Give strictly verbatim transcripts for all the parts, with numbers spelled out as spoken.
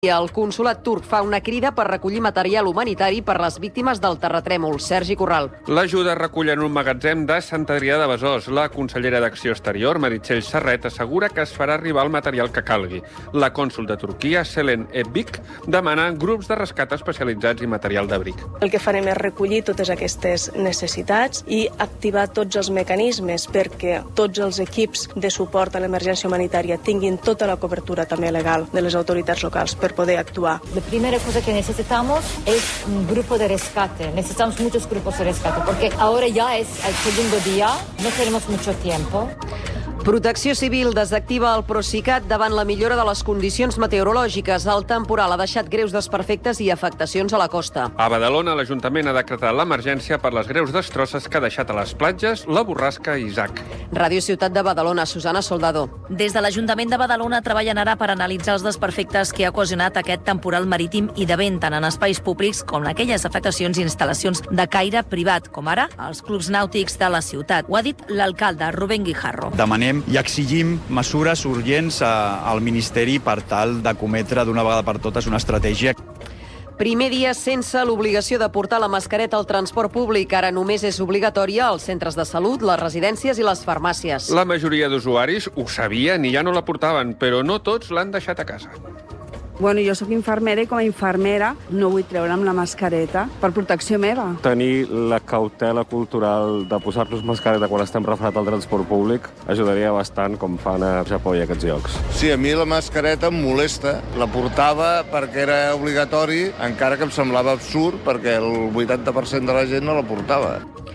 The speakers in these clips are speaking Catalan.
El consolat turc fa una crida per recollir material humanitari per les víctimes del terratrèmol. Sergi Corral. L'ajuda es recull en un magatzem de Sant Adrià de Besòs. La consellera d'Acció Exterior, Meritxell Serret, assegura que es farà arribar el material que calgui. La cònsol de Turquia, Selen Ebik, demana grups de rescat especialitzats i material d'abric. El que farem és recollir totes aquestes necessitats i activar tots els mecanismes perquè tots els equips de suport a l'emergència humanitària tinguin tota la cobertura també legal de les autoritats locals per poder actuar. La primera cosa que necesitamos es un grupo de rescate. Necesitamos muchos grupos de rescate porque ahora ya es el segundo día, no tenemos mucho tiempo. Protecció Civil desactiva el Procicat davant la millora de les condicions meteorològiques. El temporal ha deixat greus desperfectes i afectacions a la costa. A Badalona, l'Ajuntament ha decretat l'emergència per les greus destrosses que ha deixat a les platges la borrasca Isaac. Ràdio Ciutat de Badalona, Susana Soldado. Des de l'Ajuntament de Badalona treballen ara per analitzar els desperfectes que ha ocasionat aquest temporal marítim i de vent tant en espais públics com en aquelles afectacions i instal·lacions de caire privat, com ara els clubs nàutics de la ciutat. Ho ha dit l'alcalde, Rubén Guijarro. Demanem i exigim mesures urgents al Ministeri per tal de cometre d'una vegada per totes una estratègia. Primer dia sense l'obligació de portar la mascareta al transport públic. Ara només és obligatòria als centres de salut, les residències i les farmàcies. La majoria d'usuaris ho sabien i ja no la portaven, però no tots l'han deixat a casa. Bueno, jo sóc infermera i com a infermera no vull treure'm la mascareta per protecció meva. Tenir la cautela cultural de posar-nos mascareta quan estem referat al transport públic ajudaria bastant, com fan a Japó i a aquests llocs. Sí, a mi la mascareta em molesta. La portava perquè era obligatori, encara que em semblava absurd perquè el vuitanta per cent de la gent no la portava.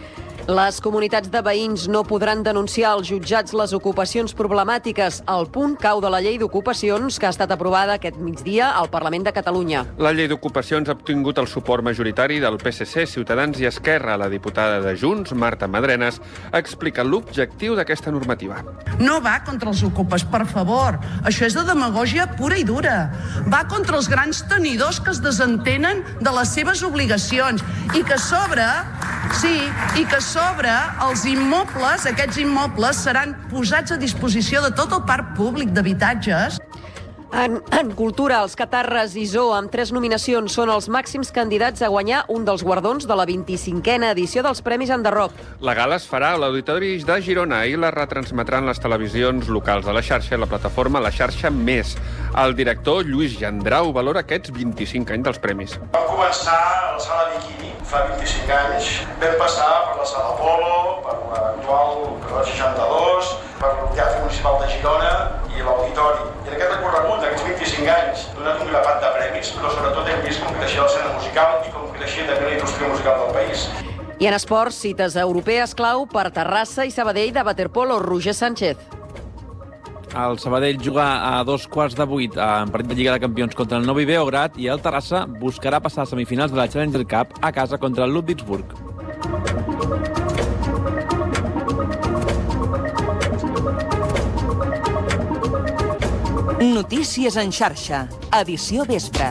Les comunitats de veïns no podran denunciar als jutjats les ocupacions problemàtiques. El punt cau de la llei d'ocupacions que ha estat aprovada aquest migdia al Parlament de Catalunya. La llei d'ocupacions ha obtingut el suport majoritari del P S C, Ciutadans i Esquerra. La diputada de Junts, Marta Madrenas, explica l'objectiu d'aquesta normativa. No va contra els ocupes, per favor. Això és de demagògia pura i dura. Va contra els grans tenidors que es desentenen de les seves obligacions i que a sobre, sí, i que a sobre els immobles, aquests immobles, seran posats a disposició de tot el parc públic d'habitatges. En, en cultura, els catarres Isó, amb tres nominacions, són els màxims candidats a guanyar un dels guardons de la vint-i-cinquena edició dels Premis Enderroc. La gala es farà a l'Auditori de Girona i la retransmetran les televisions locals de la xarxa i la plataforma La Xarxa Més. El director Lluís Jandrau valora aquests vint-i-cinc anys dels premis. Vam començar a la sala Bikini fa vint-i-cinc anys. Vam passar per la sala Apolo, per l'actual Carrer seixanta-dos, per el Teatre Municipal de Girona i l'Auditori. I en aquest recorregut d'aquests vint-i-cinc anys hem donat un grapat de premis, però sobretot hem vist com creixia l'escena musical i com creixia també la indústria musical del país. I en esports, cites europees clau per Terrassa i Sabadell de waterpolo. Roger Sánchez. El Sabadell juga a dos quarts de vuit en partit de Lliga de Campions contra el Novi Beograd i el Terrassa buscarà passar a semifinals de la Challenger Cup a casa contra el Ludwigsburg. Notícies en xarxa, edició vespre.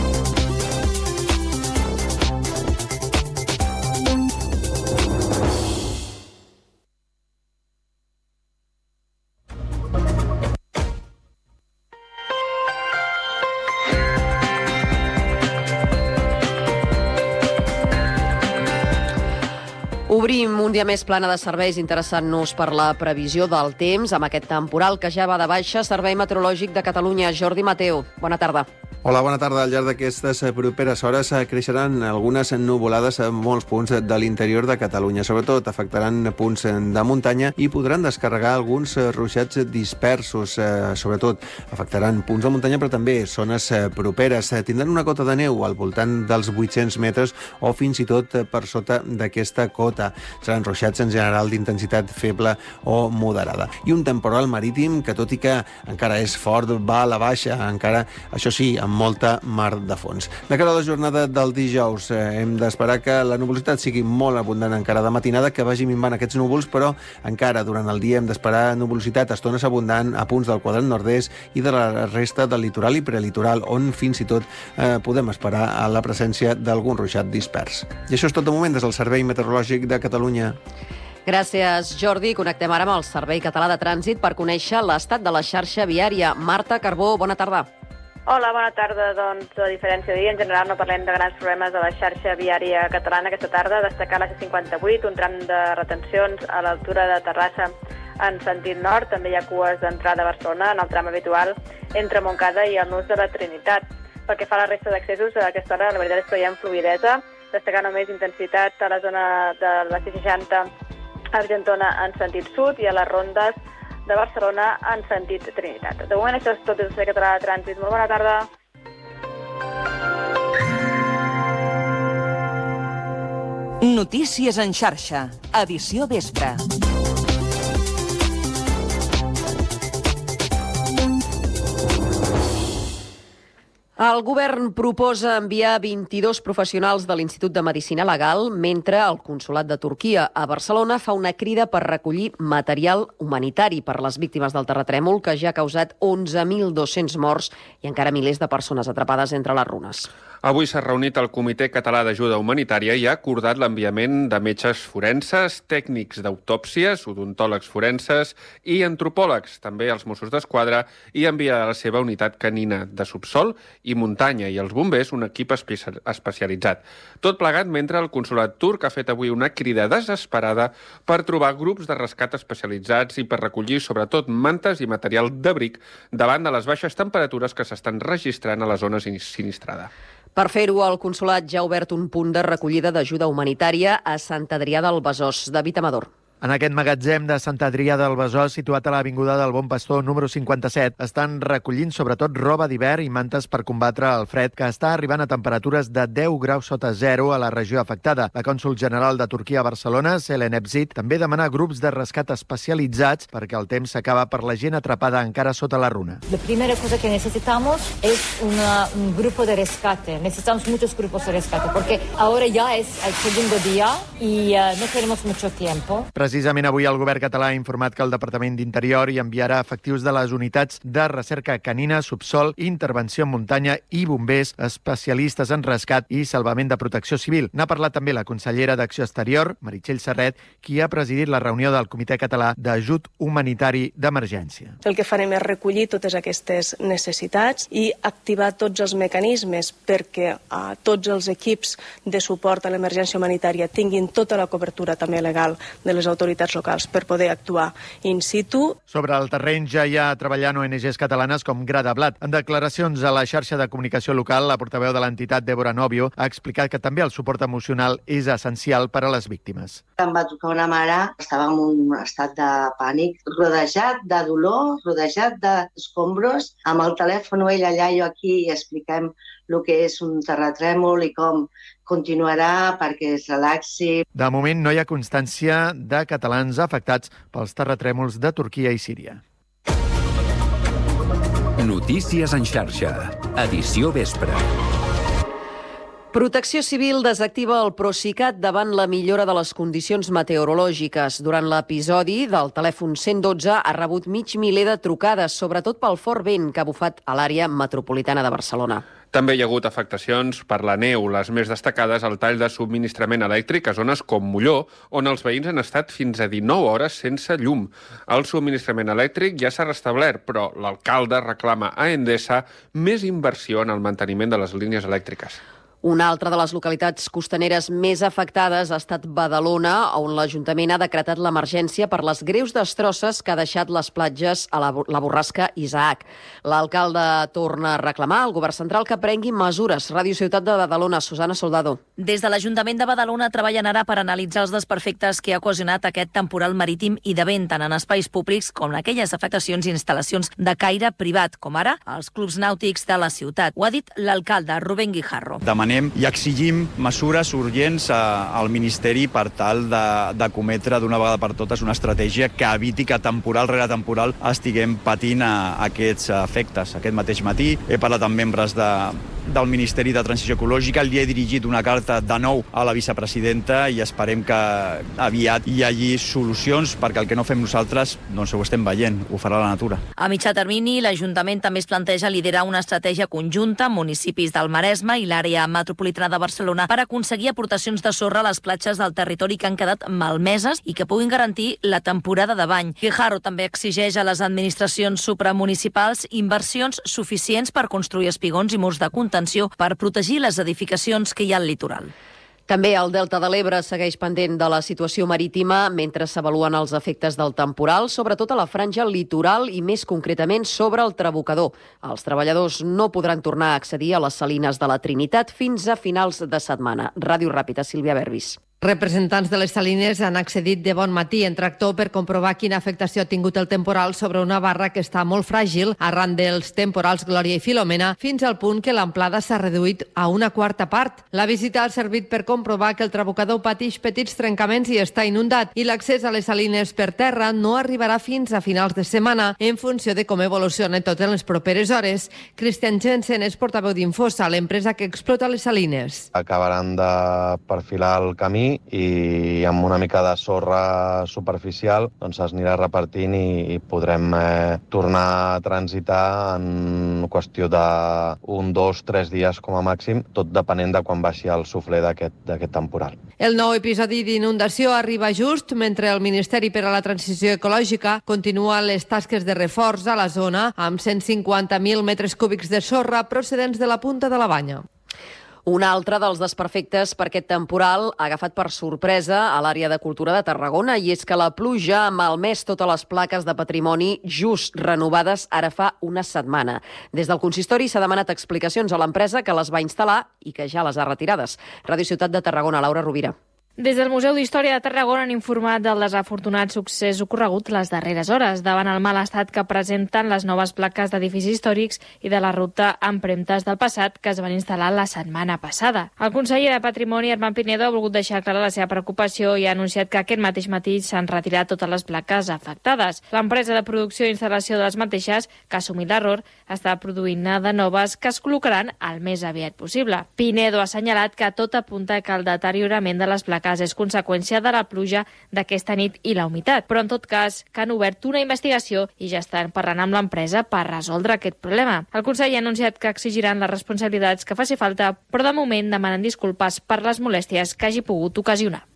Obrim un dia més plana de serveis interessant-nos per la previsió del temps amb aquest temporal que ja va de baixa. Servei Meteorològic de Catalunya, Jordi Mateu. Bona tarda. Hola, bona tarda. Al llarg d'aquestes properes hores creixeran algunes nuvolades a molts punts de l'interior de Catalunya. Sobretot afectaran punts de muntanya i podran descarregar alguns ruixats dispersos. Sobretot afectaran punts de muntanya, però també zones properes. Tindran una cota de neu al voltant dels vuit-cents metres o fins i tot per sota d'aquesta cota. Seran ruixats en general d'intensitat feble o moderada. I un temporal marítim que, tot i que encara és fort, va a la baixa, encara, això sí, amb molta mar de fons. De cara a la jornada del dijous, eh, hem d'esperar que la nuvolositat sigui molt abundant encara de matinada, que vagi minvant aquests núvols, però encara durant el dia hem d'esperar nuvolositat a estones abundant a punts del quadrant nord-est i de la resta del litoral i prelitoral, on fins i tot eh, podem esperar a la presència d'algun ruixat dispers. I això és tot de moment des del Servei Meteorològic de Catalunya. Gràcies, Jordi. Connectem ara amb el Servei Català de Trànsit per conèixer l'estat de la xarxa viària. Marta Carbó, bona tarda. Hola, bona tarda. Doncs, a diferència d'ahir, en general no parlem de grans problemes a la xarxa viària catalana aquesta tarda. Destacar la C cinquanta-vuit, un tram de retencions a l'altura de Terrassa en sentit nord. També hi ha cues d'entrada a Barcelona en el tram habitual entre Montcada i el nus de la Trinitat. Pel que fa a la resta d'accessos, a aquesta hora la veritat és que hi ha fluidesa. Destacar només intensitat a la zona de la C seixanta a Argentona en sentit sud i a les rondes de Barcelona en sentit Trinitat. De moment això és tot des de Català de Trànsit. Molt bona tarda. Notícies en xarxa. Edició vespre. El govern proposa enviar vint-i-dos professionals de l'Institut de Medicina Legal, mentre el Consolat de Turquia a Barcelona fa una crida per recollir material humanitari per les víctimes del terratrèmol, que ja ha causat onze mil dos-cents morts i encara milers de persones atrapades entre les runes. Avui s'ha reunit el Comitè Català d'Ajuda Humanitària i ha acordat l'enviament de metges forenses, tècnics d'autòpsies, odontòlegs forenses i antropòlegs, també els Mossos d'Esquadra, i enviar a la seva unitat canina de subsol i muntanya i els bombers un equip especialitzat. Tot plegat mentre el Consolat turc ha fet avui una crida desesperada per trobar grups de rescat especialitzats i per recollir sobretot mantes i material d'abric davant de les baixes temperatures que s'estan registrant a la zona sinistrada. Per fer-ho, el Consolat ja ha obert un punt de recollida d'ajuda humanitària a Sant Adrià del Besòs. David Amador. En aquest magatzem de Sant Adrià del Besòs, situat a l'avinguda del Bon Pastor número cinquanta-set, estan recollint sobretot roba d'hivern i mantes per combatre el fred, que està arribant a temperatures de deu graus sota zero a la regió afectada. La cònsol general de Turquia a Barcelona, Selen Ebzit, també demana grups de rescat especialitzats perquè el temps s'acaba per la gent atrapada encara sota la runa. La primera cosa que necesitamos es una, un grupo de rescate. Necesitamos muchos grupos de rescate porque ahora ya es el segundo día y uh, no tenemos mucho tiempo. Precisament avui el govern català ha informat que el Departament d'Interior hi enviarà efectius de les unitats de recerca canina, subsol, intervenció en muntanya i bombers, especialistes en rescat i salvament de protecció civil. N'ha parlat també la consellera d'Acció Exterior, Meritxell Serret, qui ha presidit la reunió del Comitè Català d'Ajut Humanitari d'Emergència. El que farem és recollir totes aquestes necessitats i activar tots els mecanismes perquè uh, tots els equips de suport a l'emergència humanitària tinguin tota la cobertura també legal de les autoritats locals per poder actuar in situ. Sobre el terreny ja hi ha treballant O N Ges catalanes com Gra de Blat. En declaracions a la xarxa de comunicació local, la portaveu de l'entitat, Débora Novio, ha explicat que també el suport emocional és essencial per a les víctimes. Em va tocar una mare, estava en un estat de pànic, rodejat de dolor, rodejat d'escombros, amb el telèfon ell allà, jo aquí, i expliquem el que és un terratrèmol i com continuarà perquè es relaxi. De moment no hi ha constància de catalans afectats pels terratrèmols de Turquia i Síria. Notícies en xarxa. Edició vespre. Protecció Civil desactiva el Procicat davant la millora de les condicions meteorològiques. Durant l'episodi del telèfon cent dotze ha rebut mig miler de trucades, sobretot pel fort vent que ha bufat a l'àrea metropolitana de Barcelona. També hi ha hagut afectacions per la neu, les més destacades el tall de subministrament elèctric a zones com Molló, on els veïns han estat fins a dinou hores sense llum. El subministrament elèctric ja s'ha restablert, però l'alcalde reclama a Endesa més inversió en el manteniment de les línies elèctriques. Una altra de les localitats costaneres més afectades ha estat Badalona, on l'Ajuntament ha decretat l'emergència per les greus destrosses que ha deixat les platges a la, la borrasca Isaac. L'alcalde torna a reclamar al govern central que prengui mesures. Ràdio Ciutat de Badalona, Susana Soldado. Des de l'Ajuntament de Badalona treballen ara per analitzar els desperfectes que ha ocasionat aquest temporal marítim i de vent, tant en espais públics com en aquelles afectacions i instal·lacions de caire privat, com ara els clubs nàutics de la ciutat. Ho ha dit l'alcalde, Rubén Guijarro. Demanem i exigim mesures urgents al Ministeri per tal d'acometre d'una vegada per totes una estratègia que eviti que temporal rere temporal estiguem patint aquests efectes. Aquest mateix matí he parlat amb membres de del Ministeri de Transició Ecològica. Li he dirigit una carta de nou a la vicepresidenta i esperem que aviat hi hagi solucions, perquè el que no fem nosaltres, doncs ho estem veient, ho farà la natura. A mitjà termini, l'Ajuntament també es planteja liderar una estratègia conjunta amb municipis del Maresme i l'àrea metropolitana de Barcelona per aconseguir aportacions de sorra a les platges del territori que han quedat malmeses i que puguin garantir la temporada de bany. Guijarro també exigeix a les administracions supramunicipals inversions suficients per construir espigons i murs de contenció per protegir les edificacions que hi ha al litoral. També el Delta de l'Ebre segueix pendent de la situació marítima mentre s'avaluen els efectes del temporal, sobretot a la franja litoral i més concretament sobre el Trabucador. Els treballadors no podran tornar a accedir a les salines de la Trinitat fins a finals de setmana. Ràdio Ràpida, Sílvia Berbis. Representants de les salines han accedit de bon matí en tractor per comprovar quina afectació ha tingut el temporal sobre una barra que està molt fràgil arran dels temporals Glòria i Filomena, fins al punt que l'amplada s'ha reduït a una quarta part. La visita ha servit per comprovar que el Trabucador pateix petits trencaments i està inundat, i l'accés a les salines per terra no arribarà fins a finals de setmana, en funció de com evoluciona tot en les properes hores. Christian Jensen és portaveu d'Infosa, l'empresa que explota les salines. Acabaran de perfilar el camí i amb una mica de sorra superficial doncs es anirà repartint i, i podrem eh, tornar a transitar en qüestió d'un, dos, tres dies com a màxim, tot depenent de quan baixi el suflé d'aquest temporal. El nou episodi d'inundació arriba just mentre el Ministeri per a la Transició Ecològica continua les tasques de reforç a la zona amb cent cinquanta mil metres cúbics de sorra procedents de la punta de la Banya. Un altre dels desperfectes per aquest temporal ha agafat per sorpresa a l'àrea de cultura de Tarragona, i és que la pluja ha malmès totes les plaques de patrimoni just renovades ara fa una setmana. Des del consistori s'ha demanat explicacions a l'empresa que les va instal·lar i que ja les ha retirades. Ràdio Ciutat de Tarragona, Laura Rovira. Des del Museu d'Història de Tarragona han informat del desafortunat succés ocorregut les darreres hores, davant el mal estat que presenten les noves plaques d'edificis històrics i de la ruta empremtes del passat que es van instal·lar la setmana passada. El conseller de Patrimoni, Armand Pinedo, ha volgut deixar clara la seva preocupació i ha anunciat que aquest mateix matí s'han retirat totes les plaques afectades. L'empresa de producció i instal·lació de les mateixes, que ha assumit l'error, està produint-ne de noves que es col·locaran el més aviat possible. Pinedo ha assenyalat que tot apunta que el deteriorament de les plaques és conseqüència de la pluja d'aquesta nit i la humitat, però en tot cas que han obert una investigació i ja estan parlant amb l'empresa per resoldre aquest problema. El conseller ha anunciat que exigiran les responsabilitats que faci falta, però de moment demanen disculpes per les molèsties que hagi pogut ocasionar.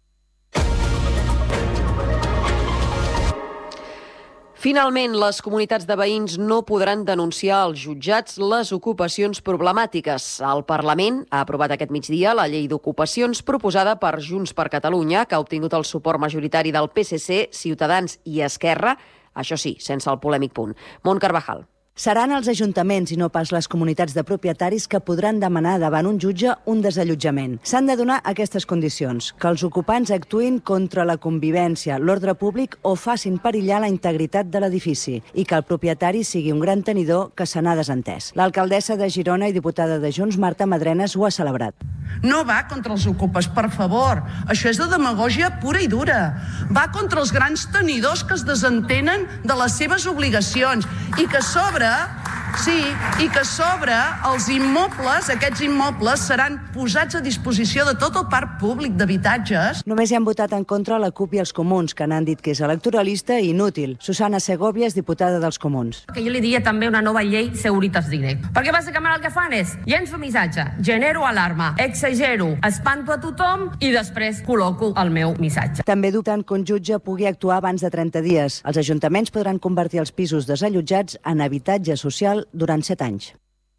Finalment, les comunitats de veïns no podran denunciar als jutjats les ocupacions problemàtiques. El Parlament ha aprovat aquest migdia la llei d'ocupacions proposada per Junts per Catalunya, que ha obtingut el suport majoritari del P S C, Ciutadans i Esquerra, això sí, sense el polèmic punt. Mont Carvajal. Seran els ajuntaments i no pas les comunitats de propietaris que podran demanar davant un jutge un desallotjament. S'han de donar aquestes condicions: que els ocupants actuïn contra la convivència, l'ordre públic o facin perillar la integritat de l'edifici, i que el propietari sigui un gran tenidor que se n'ha desentès. L'alcaldessa de Girona i diputada de Junts, Marta Madrenas, ho ha celebrat. No va contra els ocupes, per favor. Això és de demagògia pura i dura. Va contra els grans tenidors que es desentenen de les seves obligacions i que sobre Sí, i que sobre els immobles, aquests immobles seran posats a disposició de tot el parc públic d'habitatges. Només hi han votat en contra la CUP i els Comuns, que n'han dit que és electoralista i inútil. Susana Segovia és diputada dels Comuns. Que jo li diria també una nova llei Securitas Direct. Perquè bàsicament el que fan és llenço missatge, genero alarma, exagero, espanto a tothom i després col·loco el meu missatge. També dubten que un jutge pugui actuar abans de trenta dies. Els ajuntaments podran convertir els pisos desallotjats en habitatge social durant set anys.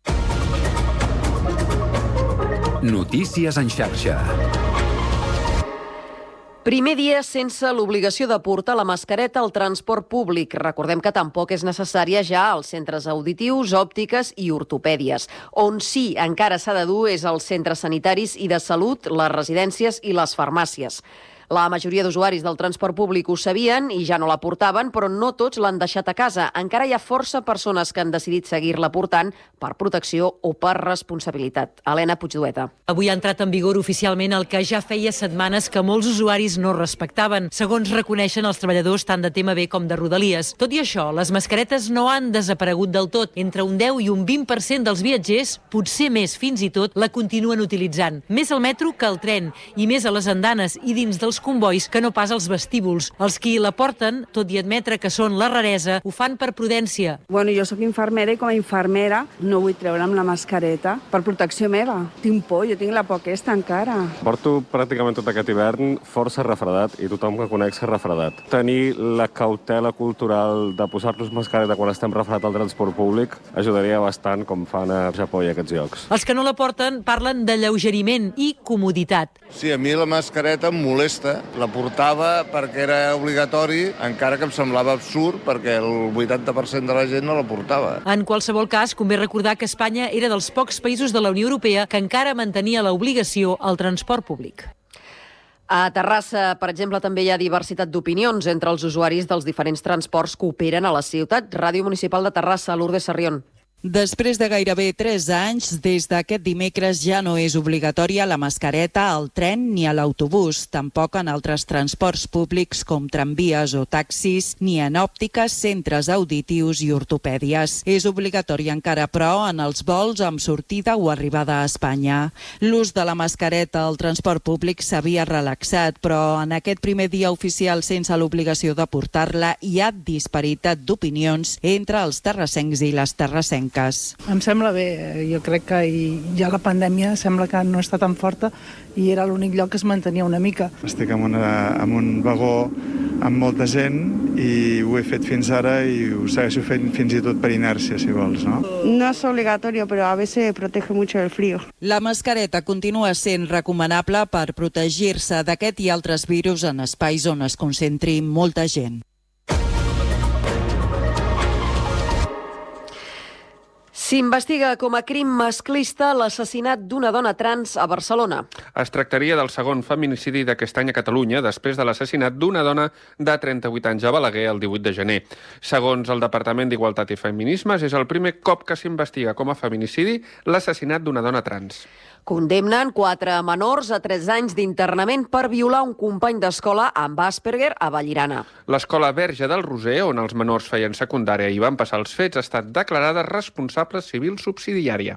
Notícies en xarxa. Primer dia sense l'obligació de portar la mascareta al transport públic. Recordem que tampoc és necessària ja als centres auditius, òptiques i ortopèdies. On sí encara s'ha de dur és als centres sanitaris i de salut, les residències i les farmàcies. La majoria d'usuaris del transport públic ho sabien i ja no la portaven, però no tots l'han deixat a casa. Encara hi ha força persones que han decidit seguir-la portant per protecció o per responsabilitat. Helena Puigdueta. Avui ha entrat en vigor oficialment el que ja feia setmanes que molts usuaris no respectaven, segons reconeixen els treballadors tant de T M B com de Rodalies. Tot i això, les mascaretes no han desaparegut del tot. Entre un deu i un vint per cent dels viatgers, potser més fins i tot, la continuen utilitzant. Més al metro que al tren i més a les andanes i dins dels convois que no pas als vestíbuls. Els qui la porten, tot i admetre que són la raresa, ho fan per prudència. Bueno, jo sóc infermera i com a infermera no vull treure'm la mascareta per protecció meva. Tinc por, jo tinc la por aquesta encara. Porto pràcticament tot aquest hivern força refredat i tothom que conec s'ha refredat. Tenir la cautela cultural de posar-nos mascareta quan estem refredats al transport públic ajudaria bastant, com fan a Japó i a aquests llocs. Els que no la porten parlen de lleugeriment i comoditat. Sí, a mi la mascareta em molesta. La portava perquè era obligatori, encara que em semblava absurd perquè el vuitanta per cent de la gent no la portava. En qualsevol cas, convé recordar que Espanya era dels pocs països de la Unió Europea que encara mantenia l'obligació al transport públic. A Terrassa, per exemple, també hi ha diversitat d'opinions entre els usuaris dels diferents transports que operen a la ciutat. Ràdio Municipal de Terrassa, Lourdes Sarrión. Després de gairebé tres anys, des d'aquest dimecres ja no és obligatòria la mascareta al tren ni a l'autobús, tampoc en altres transports públics com tramvies o taxis, ni en òptiques, centres auditius i ortopèdies. És obligatòria encara, però, en els vols amb sortida o arribada a Espanya. L'ús de la mascareta al transport públic s'havia relaxat, però en aquest primer dia oficial sense l'obligació de portar-la hi ha disparitat d'opinions entre els terrassencs i les terrassenques. Em sembla bé, jo crec que ja la pandèmia sembla que no està tan forta i era l'únic lloc que es mantenia una mica. Estic en, una, en un vagó amb molta gent i ho he fet fins ara i ho segueixo fent fins i tot per inèrcia, si vols, no? No és obligatori, però a veces protege mucho del frío. La mascareta continua sent recomanable per protegir-se d'aquest i altres virus en espais on es concentri molta gent. S'investiga com a crim masclista l'assassinat d'una dona trans a Barcelona. Es tractaria del segon feminicidi d'aquest any a Catalunya, després de l'assassinat d'una dona de trenta-vuit anys a Balaguer el divuit de gener. Segons el Departament d'Igualtat i Feminismes, és el primer cop que s'investiga com a feminicidi l'assassinat d'una dona trans. Condemnen quatre menors a tres anys d'internament per violar un company d'escola amb Asperger a Vallirana. L'escola Verge del Roser, on els menors feien secundària i van passar els fets, ha estat declarada responsable civil subsidiària.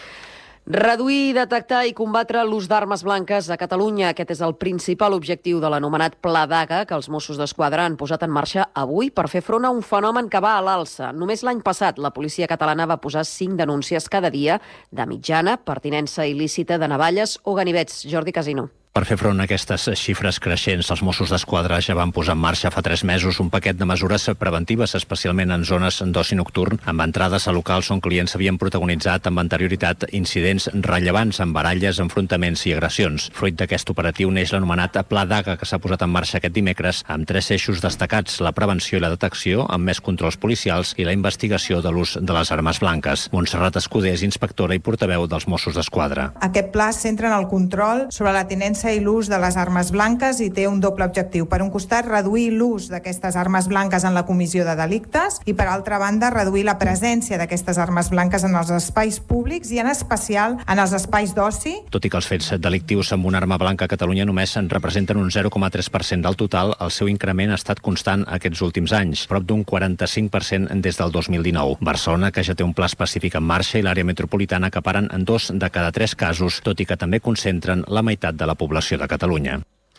Reduir, detectar i combatre l'ús d'armes blanques a Catalunya. Aquest és el principal objectiu de l'anomenat Pla Daga que els Mossos d'Esquadra han posat en marxa avui per fer front a un fenomen que va a l'alça. Només l'any passat la policia catalana va posar cinc denúncies cada dia de mitjana per tinença il·lícita de navalles o ganivets. Jordi Casino. Per fer front a aquestes xifres creixents, els Mossos d'Esquadra ja van posar en marxa fa tres mesos un paquet de mesures preventives, especialment en zones d'oci nocturn, amb entrades a locals on clients havien protagonitzat amb anterioritat incidents rellevants amb baralles, enfrontaments i agressions. Fruit d'aquest operatiu neix l'anomenat Pla Daga, que s'ha posat en marxa aquest dimecres amb tres eixos destacats: la prevenció i la detecció, amb més controls policials, i la investigació de l'ús de les armes blanques. Montserrat Escudé és inspectora i portaveu dels Mossos d'Esquadra. Aquest pla es centra en el control sobre la tinença i l'ús de les armes blanques i té un doble objectiu. Per un costat, reduir l'ús d'aquestes armes blanques en la comissió de delictes i, per altra banda, reduir la presència d'aquestes armes blanques en els espais públics i, en especial, en els espais d'oci. Tot i que els fets delictius amb una arma blanca a Catalunya només en representen un zero coma tres per cent del total, el seu increment ha estat constant aquests últims anys, prop d'un quaranta-cinc per cent des del dos mil dinou. Barcelona, que ja té un pla específic en marxa, i l'àrea metropolitana acaparen en dos de cada tres casos, tot i que també concentren la meitat de la població de Catalunya.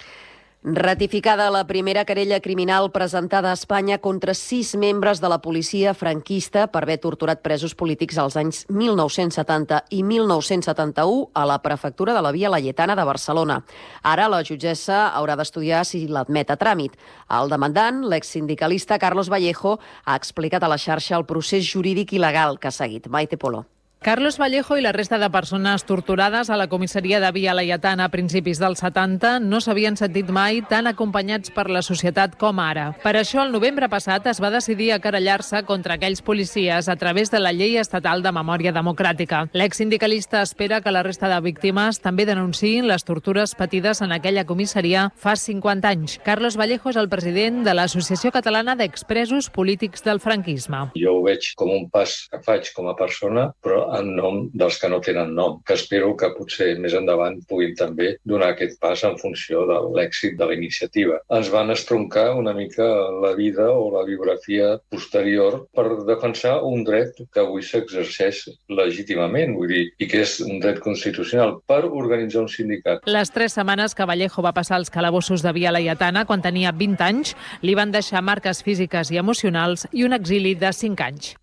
Ratificada la primera querella criminal presentada a Espanya contra sis membres de la policia franquista per haver torturat presos polítics als anys mil nou-cents setanta i mil nou-cents setanta-u a la prefectura de la Via Laietana de Barcelona. Ara la jutgessa haurà d'estudiar si l'admet a tràmit. El demandant, l'exsindicalista Carlos Vallejo, ha explicat a la xarxa el procés jurídic i legal que ha seguit. Maite Polo. Carlos Vallejo i la resta de persones torturades a la comissaria de Via Laietana a principis dels setanta no s'havien sentit mai tan acompanyats per la societat com ara. Per això, el novembre passat es va decidir a querellar-se contra aquells policies a través de la Llei Estatal de Memòria Democràtica. L'exsindicalista espera que la resta de víctimes també denunciïn les tortures patides en aquella comissaria fa cinquanta anys. Carlos Vallejo és el president de l'Associació Catalana d'Expresos Polítics del Franquisme. Jo ho veig com un pas que faig com a persona, però en nom dels que no tenen nom, que espero que potser més endavant puguin també donar aquest pas en funció de l'èxit de la iniciativa. Ens van estroncar una mica la vida o la biografia posterior per defensar un dret que avui s'exerceix legítimament, vull dir, i que és un dret constitucional per organitzar un sindicat. Les tres setmanes que Vallejo va passar als calabossos de Via Laietana quan tenia vint anys li van deixar marques físiques i emocionals i un exili de cinc anys.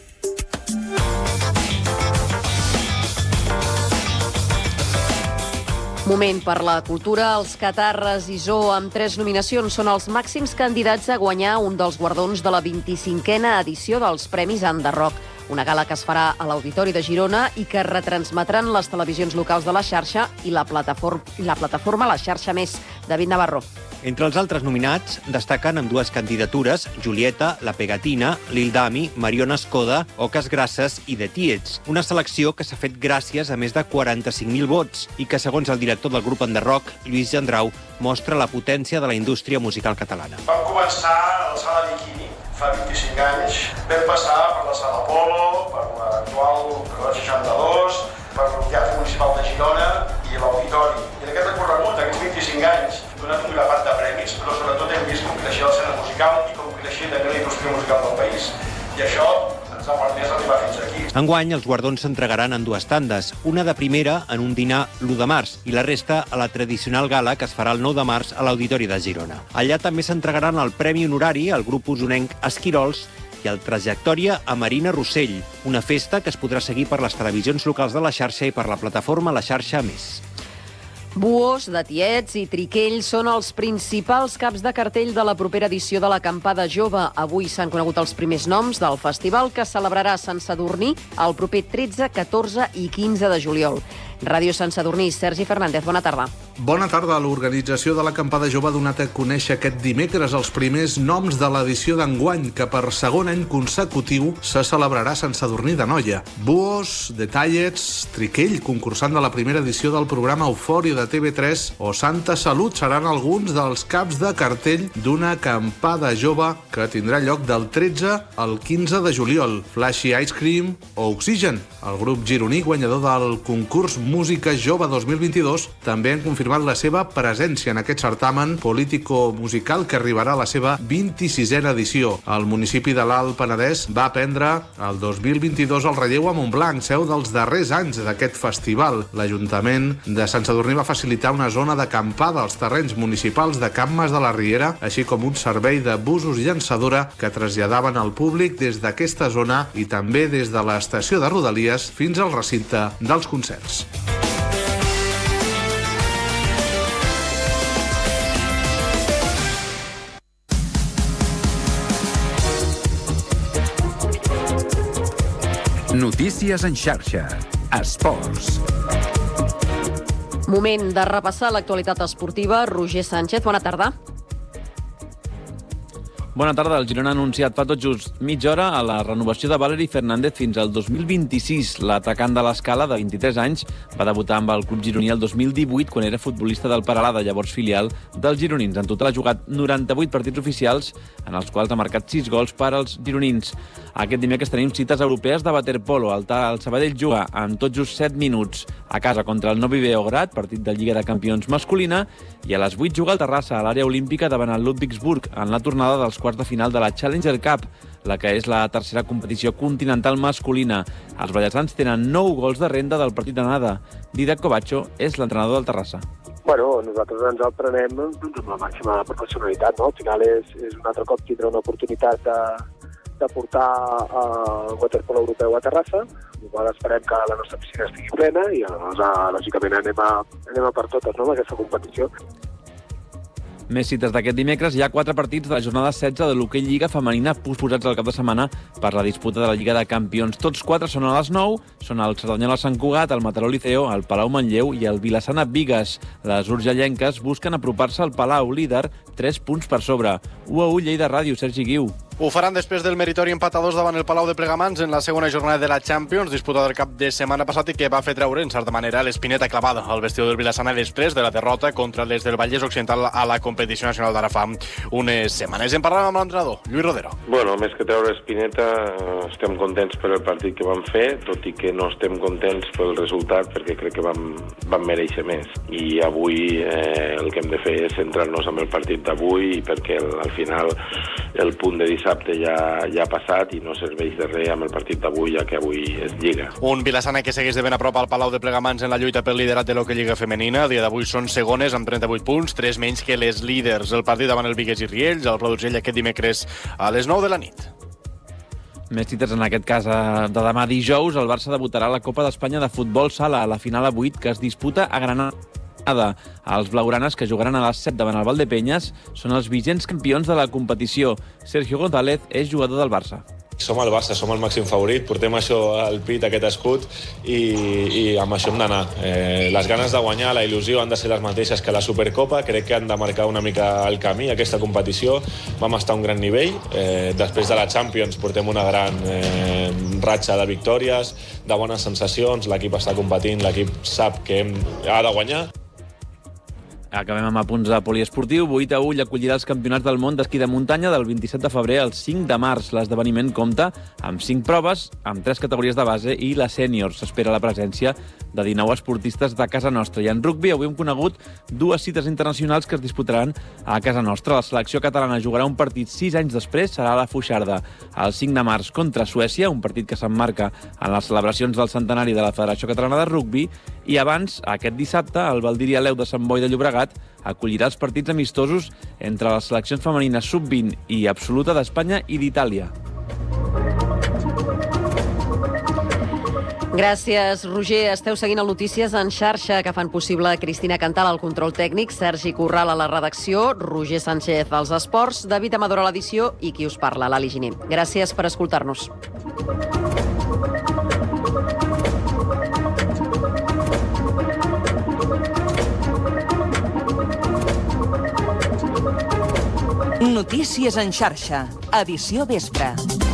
Moment per la cultura. Els Catarres i Zoo, amb tres nominacions, són els màxims candidats a guanyar un dels guardons de la vint-i-cinquena edició dels Premis Enderrock, una gala que es farà a l'Auditori de Girona i que retransmetran les televisions locals de la xarxa i la plataforma, la plataforma La Xarxa Més. David Navarro. Entre els altres nominats destaquen amb dues candidatures Julieta, La Pegatina, Lil Dami, Mariona Escoda, Oques Grasses i The Tietz. Una selecció que s'ha fet gràcies a més de quaranta-cinc mil vots i que, segons el director del grup Enderrock, Lluís Gendrau, mostra la potència de la indústria musical catalana. Vam començar a la Sala Bikini fa vint-i-cinc anys. Vam passar per la Sala Polo, per l'actual Carrer seixanta-dos, per el Teatre Municipal de Girona i l'Auditori. I en aquest recorregut, aquests vint-i-cinc anys, donat un grapat de premis, però sobretot hem vist com creixia l'escena musical i com creixia també la indústria musical del país. I això ens ha permès arribar fins aquí. Enguany, els guardons s'entregaran en dues tandes, una de primera en un dinar l'u de març i la resta a la tradicional gala que es farà el nou de març a l'Auditori de Girona. Allà també s'entregaran el Premi Honorari al grup usonenc Esquirols i el Trajectòria a Marina Rossell, una festa que es podrà seguir per les televisions locals de la xarxa i per la plataforma La Xarxa Més. Buos, de Tietz i Triquell són els principals caps de cartell de la propera edició de l'Acampada Jove. Avui s'han conegut els primers noms del festival que celebrarà a Sant Sadurní el proper tretze, catorze i quinze de juliol. Ràdio Sant Sadurní, Sergi Fernández, bona tarda. Bona tarda. L'organització de l'Acampada Jove ha donat a conèixer aquest dimecres els primers noms de l'edició d'enguany, que per segon any consecutiu se celebrarà a Sant Sadurní d'Anoia. Buos, de Tietz, Triquell, concursant de la primera edició del programa Eufòria de T V tres, o Santa Salut seran alguns dels caps de cartell d'una acampada jove que tindrà lloc del tretze al quinze de juliol. Flashy Ice Cream o Oxygen, el grup gironí guanyador del concurs Música Jove dos mil vint-i-dos, també han confirmat la seva presència en aquest certamen político-musical que arribarà a la seva vint-i-sisena edició. El municipi de l'Alt Penedès va prendre el dos mil vint-i-dos el relleu a Montblanc, seu dels darrers anys d'aquest festival. L'Ajuntament de Sant Sadurní va facilitar una zona d'acampada als terrenys municipals de Can Mas de la Riera, així com un servei de busos llançadora que traslladaven al públic des d'aquesta zona i també des de l'estació de Rodalies fins al recinte dels concerts. Notícies en xarxa. Esports. Moment de repassar l'actualitat esportiva. Roger Sánchez, bona tarda. Bona tarda. El Girona ha anunciat fa tot just mitja hora a la renovació de Valeri Fernández fins al dos mil vint-i-sis. L'atacant de l'Escala, de vint-i-tres anys, va debutar amb el club gironí el dos mil divuit, quan era futbolista del Peralada, llavors filial dels gironins. En total ha jugat noranta-vuit partits oficials, en els quals ha marcat sis gols per als gironins. Aquest dimecres tenim cites europees de waterpolo. El, el Sabadell juga en tot just set minuts a casa contra el Novi Beograd, partit de Lliga de Campions masculina, i a les vuit juga el Terrassa a l'àrea olímpica davant el Ludwigsburg en la tornada dels quarts de final de la Challenger Cup, la que és la tercera competició continental masculina. Els ballesans tenen nou gols de renda del partit d'anada. Didac Covacho és l'entrenador del Terrassa. Bueno, nosaltres ens el prenem doncs, amb la màxima professionalitat, no? Al final és, és un altre cop tindre una oportunitat de, de portar el waterpolo europeu a Terrassa. Igual esperem que la nostra piscina estigui plena i llavors, lògicament, anem a, anem a per totes, no?, amb aquesta competició. Més cites d'aquest dimecres. Hi ha quatre partits de la jornada setze de l'hoquei Lliga femenina posposats al cap de setmana per la disputa de la Lliga de Campions. Tots quatre són a les nou. Són el Cerdanyola Sant Cugat, el Mataró Liceo, el Palau Manlleu i el Vilassana Bigues. Les urgellenques busquen apropar-se al Palau, líder, tres punts per sobre. u a u Lleida Ràdio, Sergi Guiu. Ho faran després del meritori empat a dos davant el Palau de Plegamans en la segona jornada de la Champions, disputada del cap de setmana passat i que va fer treure, en certa manera, l'espineta clavada al vestidor del Vilassana després de la derrota contra les del Vallès Occidental a la competició nacional d'ara fa unes setmanes. En parlàvem amb l'entrenador, Lluís Rodero. Bueno, més que treure espineta, estem contents per el partit que vam fer, tot i que no estem contents pel resultat perquè crec que vam, vam mereixer més. I avui eh, el que hem de fer és centrar-nos en el partit d'avui perquè el, al final el punt de dissabte ja, ja ha passat i no serveix de res amb el partit d'avui, ja que avui és Lliga. Un Vilassana que segueix de ben a prop al Palau de Plegamans en la lluita pel liderat de l'Hockey Lliga femenina. A dia d'avui són segones amb trenta-vuit punts, tres menys que les líders. El partit davant el Vigues i Riells, al Pla d'Urgell aquest dimecres a les nou de la nit. Més cites en aquest cas de demà dijous. El Barça debutarà a la Copa d'Espanya de Futbol Sala, a la final a vuit que es disputa a Granada. Els blaugranes, que jugaran a les set davant el Valdepenyes, són els vigents campions de la competició. Sergio González és jugador del Barça. Som el Barça, som el màxim favorit, portem això al pit, aquest escut, i, i amb això hem d'anar. Eh, les ganes de guanyar, la il·lusió han de ser les mateixes que la Supercopa, crec que han de marcar una mica el camí, aquesta competició. Vam estar a un gran nivell, eh, després de la Champions portem una gran eh, ratxa de victòries, de bones sensacions, l'equip està competint, l'equip sap que hem, ha de guanyar. Acabem amb apunts de poliesportiu. vuit a u acollirà els campionats del món d'esquí de muntanya del vint-i-set de febrer al cinc de març. L'esdeveniment compta amb cinc proves, amb tres categories de base i la sènior. S'espera la presència de dinou esportistes de casa nostra. I en rugbi avui hem conegut dues cites internacionals que es disputaran a casa nostra. La selecció catalana jugarà un partit sis anys després, serà a la Foixarda, el cinc de març contra Suècia, un partit que s'emmarca en les celebracions del centenari de la Federació Catalana de Rugbi. I abans, aquest dissabte, el Valdiria Leu de Sant Boi de Llobregat acollirà els partits amistosos entre les seleccions femenines sub vint i absoluta d'Espanya i d'Itàlia. Gràcies, Roger. Esteu seguint el Notícies en xarxa, que fan possible Cristina Cantal al control tècnic, Sergi Corral a la redacció, Roger Sánchez als esports, David Amador a l'edició i qui us parla, l'Ali Giner. Gràcies per escoltar-nos. Notícies en xarxa, edició vespre.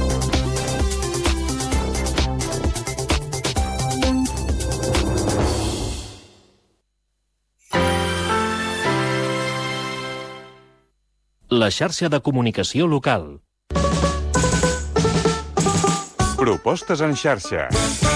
La xarxa de comunicació local. Propostes en xarxa.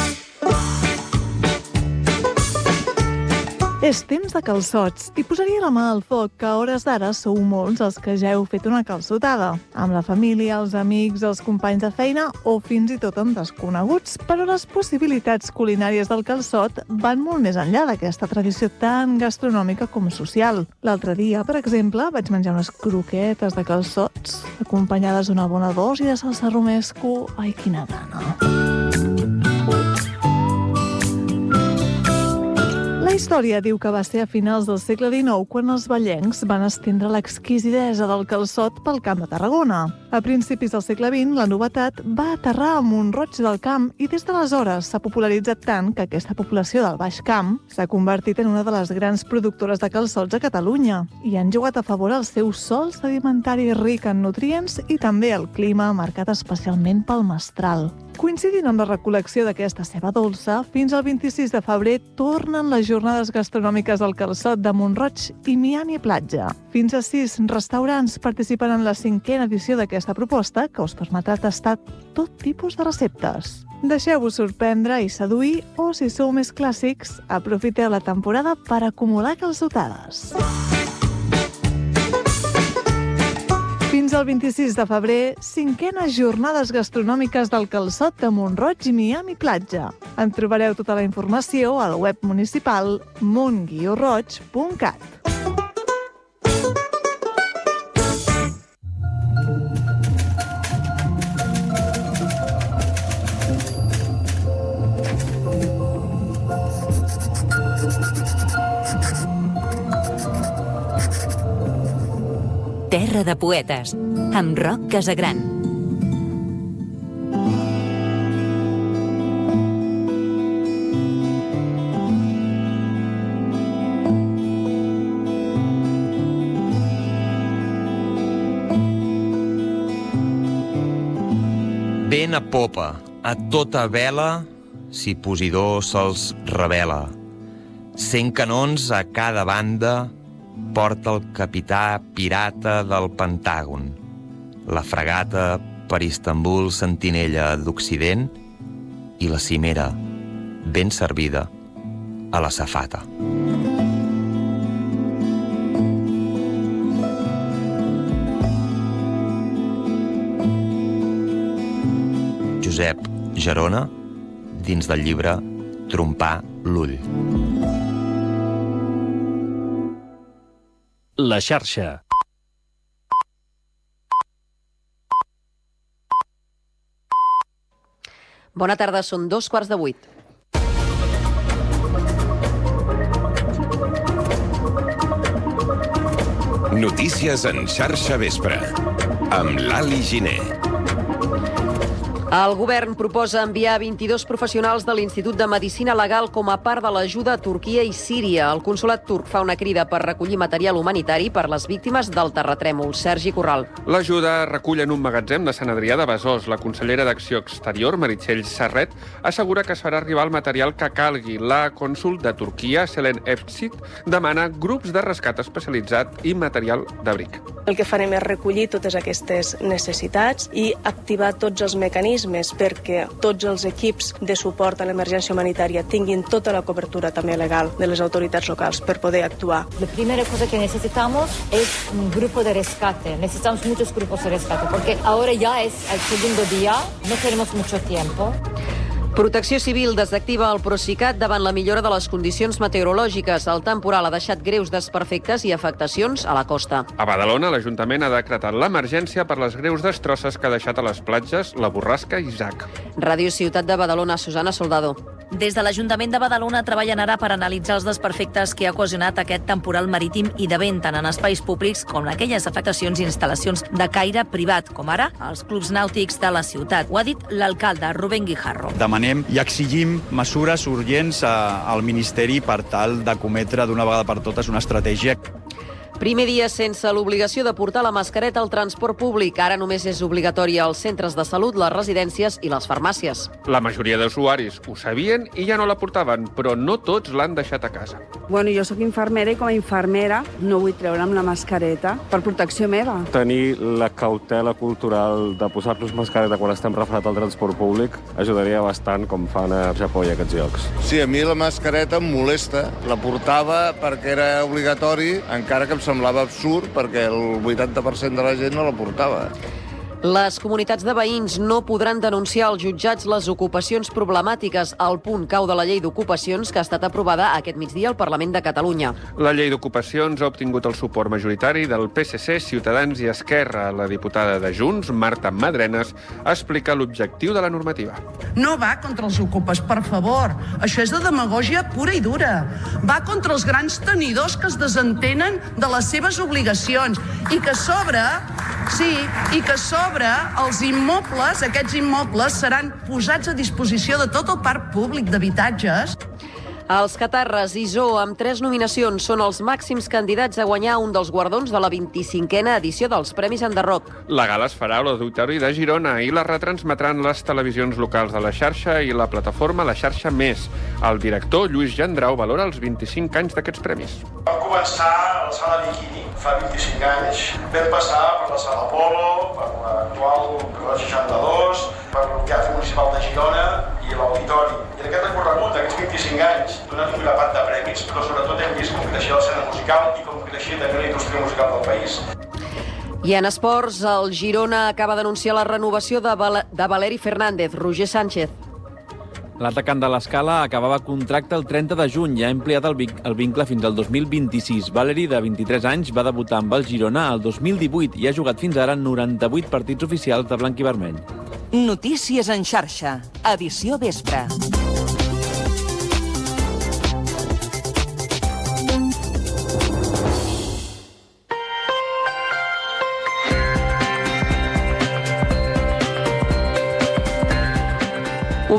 És temps de calçots i posaria la mà al foc que a hores d'ara sou molts els que ja heu fet una calçotada. Amb la família, els amics, els companys de feina o fins i tot amb desconeguts. Però les possibilitats culinàries del calçot van molt més enllà d'aquesta tradició tan gastronòmica com social. L'altre dia, per exemple, vaig menjar unes croquetes de calçots acompanyades d'una bona dosi de salsa romesco. Ai, quina gana! La història diu que va ser a finals del segle dinou quan els vallencs van estendre l'exquisidesa del calçot pel Camp de Tarragona. A principis del segle vint, la novetat va aterrar a Mont-roig del Camp i des d'aleshores s'ha popularitzat tant que aquesta població del Baix Camp s'ha convertit en una de les grans productores de calçots a Catalunya i han jugat a favor el seu sòl sedimentari ric en nutrients i també el clima marcat especialment pel mestral. Coincidint amb la recol·lecció d'aquesta ceba dolça, fins al vint-i-sis de febrer tornen les jornades gastronòmiques del calçot de Mont-roig i Miami Platja. Fins a sis restaurants participen en la cinquena edició d'aquesta proposta, que us permetrà tastar tot tipus de receptes. Deixeu-vos sorprendre i seduir, o si sou més clàssics, aprofiteu la temporada per acumular calçotades. Fins al vint-i-sis de febrer, cinquenes jornades gastronòmiques del calçot de Mont-roig i Miami Platja. En trobareu tota la informació al web municipal mont guió roig punt cat. terra de poetes, amb Roc Casagran. Vent a popa, a tota vela, si Posidó se'ls revela. Cent canons a cada banda porta el capità pirata del Pentàgon. La fragata per Istanbul sentinella d'Occident i la cimera, ben servida, a la safata. Josep Gerona, dins del llibre Trompar l'ull. La xarxa. Bona tarda, són dos quarts de vuit. Notícies en xarxa vespre, amb l'Ali Giner. El govern proposa enviar vint-i-dos professionals de l'Institut de Medicina Legal com a part de l'ajuda a Turquia i Síria. El consolat turc fa una crida per recollir material humanitari per les víctimes del terratrèmol. Sergi Corral. L'ajuda recull en un magatzem de Sant Adrià de Besòs. La consellera d'Acció Exterior, Meritxell Serret, assegura que es farà arribar el material que calgui. La cònsol de Turquia, Selen Efsit, demana grups de rescat especialitzat i material d'abric. El que farem és recollir totes aquestes necessitats i activar tots els mecanismes perquè tots els equips de suport a l'emergència humanitària tinguin tota la cobertura també legal de les autoritats locals per poder actuar. La primera cosa que necesitamos es un grupo de rescate. Necesitamos muchos grupos de rescate porque ahora ya es el segundo día, no tenemos mucho tiempo. Protecció Civil desactiva el Procicat davant la millora de les condicions meteorològiques. El temporal ha deixat greus desperfectes i afectacions a la costa. A Badalona, l'Ajuntament ha decretat l'emergència per les greus destrosses que ha deixat a les platges la Borrasca Isaac. Ràdio Ciutat de Badalona, Susana Soldado. Des de l'Ajuntament de Badalona treballen ara per analitzar els desperfectes que ha ocasionat aquest temporal marítim i de vent, tant en espais públics com en aquelles afectacions i instal·lacions de caire privat, com ara els clubs nàutics de la ciutat. Ho ha dit l'alcalde Rubén Guijarro. Demanem i exigim mesures urgents al Ministeri per tal de cometre d'una vegada per totes una estratègia. Primer dia sense l'obligació de portar la mascareta al transport públic. Ara només és obligatòria als centres de salut, les residències i les farmàcies. La majoria d'usuaris ho sabien i ja no la portaven, però no tots l'han deixat a casa. Bueno, jo sóc infermera i com a infermera no vull treure'm la mascareta per protecció meva. Tenir la cautela cultural de posar-nos mascareta quan estem refredats al transport públic ajudaria bastant, com fan a Japó i aquests llocs. Sí, a mi la mascareta em molesta. La portava perquè era obligatori, encara que em semblava absurd perquè el vuitanta per cent de la gent no la portava. Les comunitats de veïns no podran denunciar als jutjats les ocupacions problemàtiques. El punt cau de la llei d'ocupacions que ha estat aprovada aquest migdia al Parlament de Catalunya. La llei d'ocupacions ha obtingut el suport majoritari del P S C, Ciutadans i Esquerra. La diputada de Junts, Marta Madrenes, explica l'objectiu de la normativa. No va contra els ocupes, per favor. Això és de demagògia pura i dura. Va contra els grans tenidors que es desentenen de les seves obligacions i que a sobre, sí, i que a sobre els immobles, aquests immobles, seran posats a disposició de tot el parc públic d'habitatges. Els catarres i Zoo, amb tres nominacions, són els màxims candidats a guanyar un dels guardons de la vint-i-cinquena edició dels Premis Enderroc. La gala es farà a l'Auditori de Girona i la retransmetran les televisions locals de la xarxa i la plataforma La Xarxa Més. El director, Lluís Gendrau, valora els vint-i-cinc anys d'aquests premis. Vam començar a la sala Bikini fa vint-i-cinc anys. Vam passar per la sala Apolo, per l'actual seixanta-dos, per el Teatre Municipal de Girona i l'Auditori. I en aquest recorregut, aquests vint-i-cinc anys, donat un grapat de premis, però sobretot hem vist com creixia l'escena musical i com creixia també la indústria musical del país. I en esports, el Girona acaba d'anunciar la renovació de, Val de Valeri Fernández. Roger Sánchez. L'atacant de l'Escala acabava contracte el trenta de juny i ha ampliat el, el vincle fins al dos mil vint-i-sis. Valeri, de vint-i-tres anys, va debutar amb el Girona el dos mil divuit i ha jugat fins ara noranta-vuit partits oficials de blanc i vermell. Notícies en xarxa, edició vespre.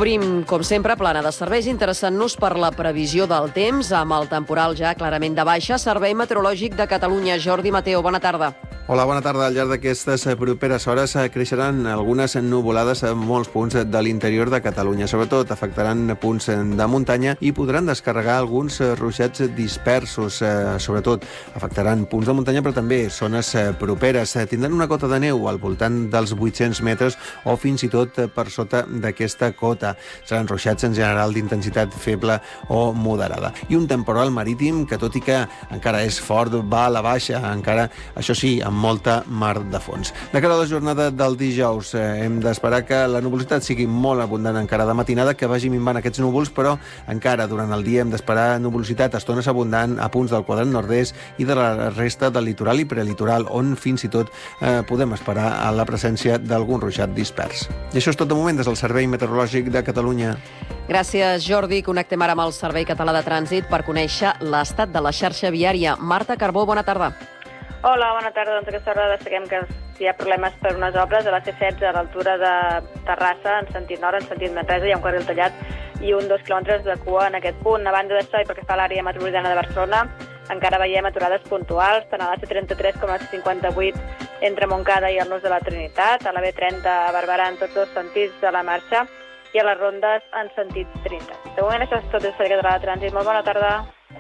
Obrim, com sempre, plana de serveis, interessant-nos per la previsió del temps, amb el temporal ja clarament de baixa. Servei Meteorològic de Catalunya. Jordi Mateo, bona tarda. Hola, bona tarda. Al llarg d'aquestes properes hores creixeran algunes nuvolades a molts punts de l'interior de Catalunya. Sobretot afectaran punts de muntanya i podran descarregar alguns ruixats dispersos. Sobretot afectaran punts de muntanya, però també zones properes. Tindran una cota de neu al voltant dels vuit-cents metres o fins i tot per sota d'aquesta cota. Seran ruixats en general d'intensitat feble o moderada. I un temporal marítim que, tot i que encara és fort, va a la baixa, encara, això sí, amb molta mar de fons. De cara a la jornada del dijous, eh, hem d'esperar que la nuvolositat sigui molt abundant encara de matinada, que vagi minvant aquests núvols, però encara durant el dia hem d'esperar nuvolositat a estones abundant a punts del quadrant nord-est i de la resta del litoral i prelitoral, on fins i tot eh, podem esperar a la presència d'algun ruixat dispers. I això és tot de moment des del Servei Meteorològic de Catalunya. Gràcies, Jordi. Connectem ara amb el Servei Català de Trànsit per conèixer l'estat de la xarxa viària. Marta Carbó, bona tarda. Hola, bona tarda. Doncs aquesta hora destaquem que hi ha problemes per unes obres a la C setze a l'altura de Terrassa, en sentit nord, en sentit Manresa, hi ha un carril tallat i un dos quilòmetres de cua en aquest punt. A banda d'això, i pel que fa a l'àrea metropolitana de Barcelona, encara veiem aturades puntuals, tant a la C trenta-tres com a la C cinquanta-vuit entre Montcada i el Nus de la Trinitat, a la B trenta a Barberà en tots dos sentits de la marxa i a les rondes en sentit Trinitat. De moment això és tot des del Servei Català de Trànsit. Molt bona tarda.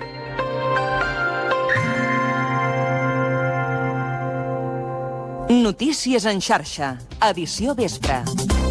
Notícies en xarxa, edició vespre.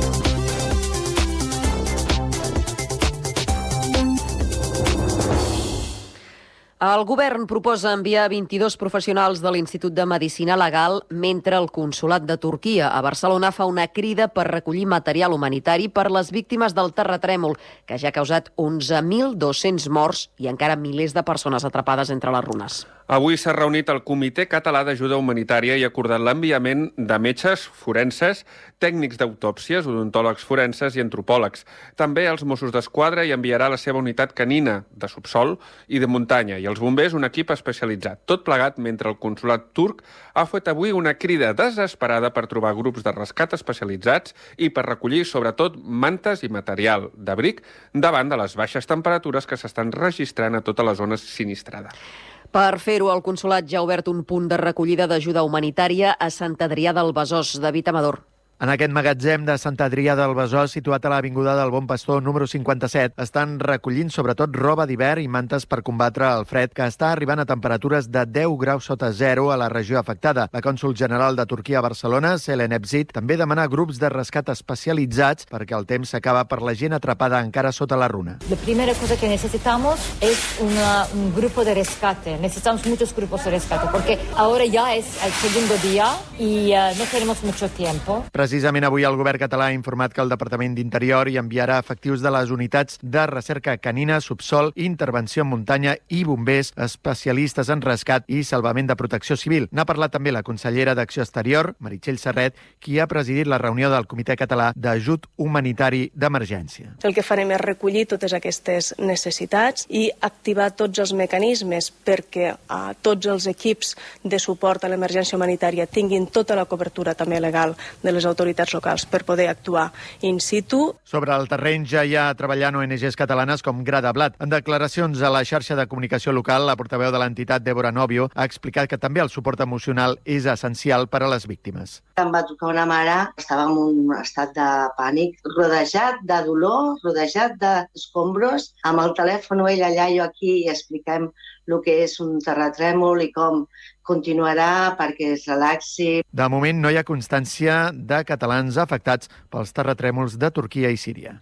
El govern proposa enviar vint-i-dos professionals de l'Institut de Medicina Legal mentre el Consolat de Turquia a Barcelona fa una crida per recollir material humanitari per les víctimes del terratrèmol, que ja ha causat onze mil dos-cents morts i encara milers de persones atrapades entre les runes. Avui s'ha reunit el Comitè Català d'Ajuda Humanitària i ha acordat l'enviament de metges forenses, tècnics d'autòpsies, odontòlegs forenses i antropòlegs. També els Mossos d'Esquadra hi enviarà la seva unitat canina de subsol i de muntanya i els bombers un equip especialitzat. Tot plegat mentre el consolat turc ha fet avui una crida desesperada per trobar grups de rescat especialitzats i per recollir, sobretot, mantes i material d'abric davant de les baixes temperatures que s'estan registrant a tota la zona sinistrada. Per fer-ho, el Consolat ja ha obert un punt de recollida d'ajuda humanitària a Sant Adrià del Besòs. David Amador. En aquest magatzem de Sant Adrià del Besòs, situat a l'avinguda del Bon Pastor número cinquanta-set, estan recollint sobretot roba d'hivern i mantes per combatre el fred, que està arribant a temperatures de deu graus sota zero a la regió afectada. La cònsol general de Turquia a Barcelona, Selen Ebzit, també demana grups de rescat especialitzats perquè el temps s'acaba per la gent atrapada encara sota la runa. La primera cosa que necesitamos es una, un grupo de rescate. Necesitamos muchos grupos de rescate porque ahora ya es el segundo día y uh, no tenemos mucho tiempo. Precisament avui el govern català ha informat que el Departament d'Interior hi enviarà efectius de les unitats de recerca canina, subsol, intervenció en muntanya i bombers, especialistes en rescat i salvament de protecció civil. N'ha parlat també la consellera d'Acció Exterior, Meritxell Serret, qui ha presidit la reunió del Comitè Català d'Ajut Humanitari d'Emergència. El que farem és recollir totes aquestes necessitats i activar tots els mecanismes perquè uh, tots els equips de suport a l'emergència humanitària tinguin tota la cobertura també legal de les autoritats autoritats locals per poder actuar in situ. Sobre el terreny ja hi ha treballant O N Ges catalanes com Grada Blat. En declaracions a la xarxa de comunicació local, la portaveu de l'entitat, Débora Novio, ha explicat que també el suport emocional és essencial per a les víctimes. Em va tocar una mare, estava en un estat de pànic, rodejat de dolor, rodejat d'escombros, amb el telèfon ella allà, jo aquí, i expliquem el que és un terratrèmol i com continuarà perquè es relaxi. De moment no hi ha constància de catalans afectats pels terratrèmols de Turquia i Síria.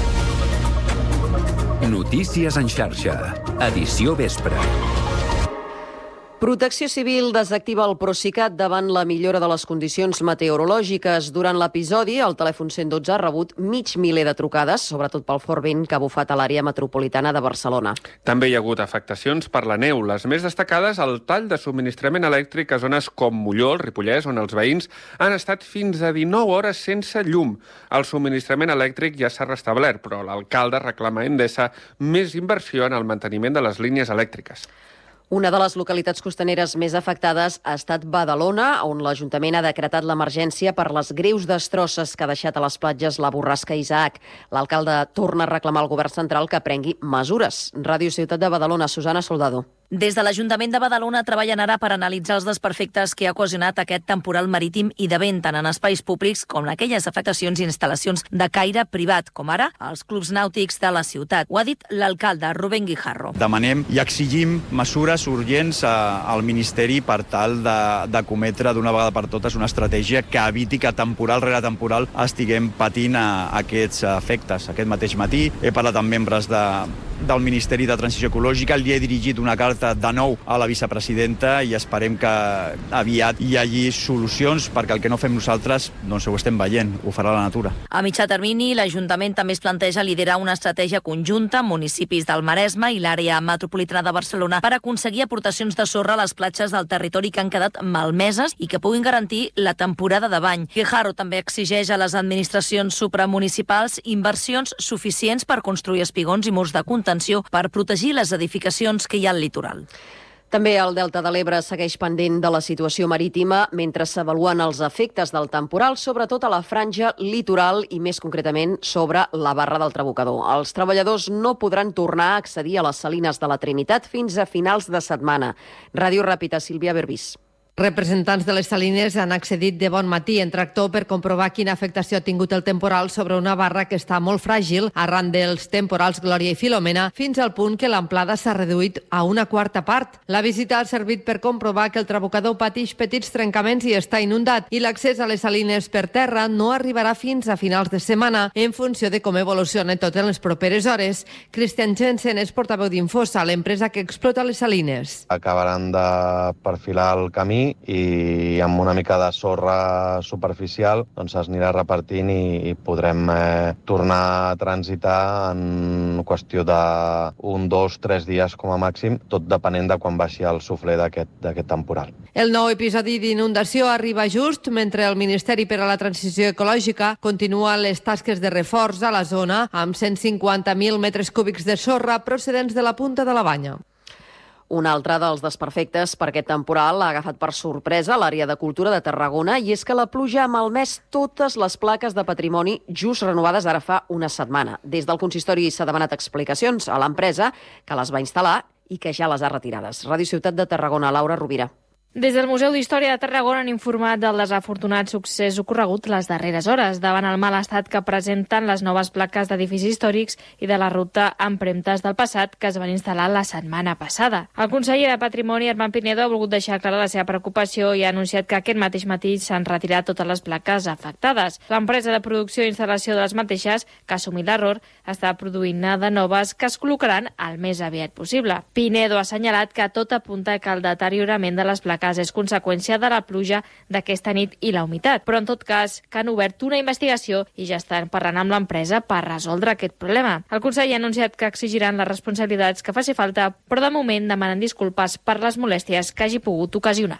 Notícies en xarxa, edició vespre. Protecció Civil desactiva el Procicat davant la millora de les condicions meteorològiques. Durant l'episodi, el telèfon cent dotze ha rebut mig miler de trucades, sobretot pel fort vent que ha bufat a l'àrea metropolitana de Barcelona. També hi ha hagut afectacions per la neu. Les més destacades, el tall de subministrament elèctric a zones com Molló, el Ripollès, on els veïns han estat fins a dinou hores sense llum. El subministrament elèctric ja s'ha restablert, però l'alcalde reclama a Endesa més inversió en el manteniment de les línies elèctriques. Una de les localitats costaneres més afectades ha estat Badalona, on l'Ajuntament ha decretat l'emergència per les greus destrosses que ha deixat a les platges la borrasca Isaac. L'alcalde torna a reclamar al govern central que prengui mesures. Ràdio Ciutat de Badalona, Susana Soldado. Des de l'Ajuntament de Badalona treballen ara per analitzar els desperfectes que ha ocasionat aquest temporal marítim i de vent tant en espais públics com en aquelles afectacions i instal·lacions de caire privat, com ara els clubs nàutics de la ciutat. Ho ha dit l'alcalde, Rubén Guijarro. Demanem i exigim mesures urgents al Ministeri per tal de, de cometre d'una vegada per totes una estratègia que eviti que temporal rere temporal estiguem patint a, a aquests efectes. Aquest mateix matí he parlat amb membres de, del Ministeri de Transició Ecològica, li he dirigit una carta de nou a la vicepresidenta i esperem que aviat hi hagi solucions perquè el que no fem nosaltres doncs ho estem veient, ho farà la natura. A mitjà termini, l'Ajuntament també es planteja liderar una estratègia conjunta amb municipis del Maresme i l'àrea metropolitana de Barcelona per aconseguir aportacions de sorra a les platges del territori que han quedat malmeses i que puguin garantir la temporada de bany. Guijarro també exigeix a les administracions supramunicipals inversions suficients per construir espigons i murs de contenció per protegir les edificacions que hi ha al litoral. També el Delta de l'Ebre segueix pendent de la situació marítima mentre s'avaluen els efectes del temporal, sobretot a la franja litoral i més concretament sobre la barra del Trabucador. Els treballadors no podran tornar a accedir a les salines de la Trinitat fins a finals de setmana. Ràdio Ràpida, Sílvia Berbís. Representants de les salines han accedit de bon matí en tractor per comprovar quina afectació ha tingut el temporal sobre una barra que està molt fràgil arran dels temporals Glòria i Filomena, fins al punt que l'amplada s'ha reduït a una quarta part. La visita ha servit per comprovar que el Trabucador pateix petits trencaments i està inundat, i l'accés a les salines per terra no arribarà fins a finals de setmana, en funció de com evoluciona tot en les properes hores. Christian Jensen és portaveu d'Infosa, l'empresa que explota les salines. Acabaran de perfilar el camí i amb una mica de sorra superficial doncs es anirà repartint i, i podrem eh, tornar a transitar en qüestió d'un, dos, tres dies com a màxim, tot depenent de quan baixi el suflé d'aquest temporal. El nou episodi d'inundació arriba just mentre el Ministeri per a la Transició Ecològica continua les tasques de reforç a la zona amb cent cinquanta mil metres cúbics de sorra procedents de la punta de la Banya. Un altre dels desperfectes per aquest temporal ha agafat per sorpresa l'àrea de cultura de Tarragona, i és que la pluja ha malmès totes les plaques de patrimoni just renovades ara fa una setmana. Des del consistori s'ha demanat explicacions a l'empresa que les va instal·lar i que ja les ha retirades. Ràdio Ciutat de Tarragona, Laura Rovira. Des del Museu d'Història de Tarragona han informat del desafortunat succés ocorregut les darreres hores davant el mal estat que presenten les noves plaques d'edificis històrics i de la ruta empremtes del passat que es van instal·lar la setmana passada. El conseller de Patrimoni, Armand Pinedo, ha volgut deixar clara la seva preocupació i ha anunciat que aquest mateix matí s'han retirat totes les plaques afectades. L'empresa de producció i instal·lació de les mateixes, que ha assumit l'error, està produint-ne de noves que es col·locaran el més aviat possible. Pinedo ha assenyalat que tot apunta que el deteriorament de les plaques és conseqüència de la pluja d'aquesta nit i la humitat, però en tot cas que han obert una investigació i ja estan parlant amb l'empresa per resoldre aquest problema. El conseller ha anunciat que exigiran les responsabilitats que faci falta, però de moment demanen disculpes per les molèsties que hagi pogut ocasionar.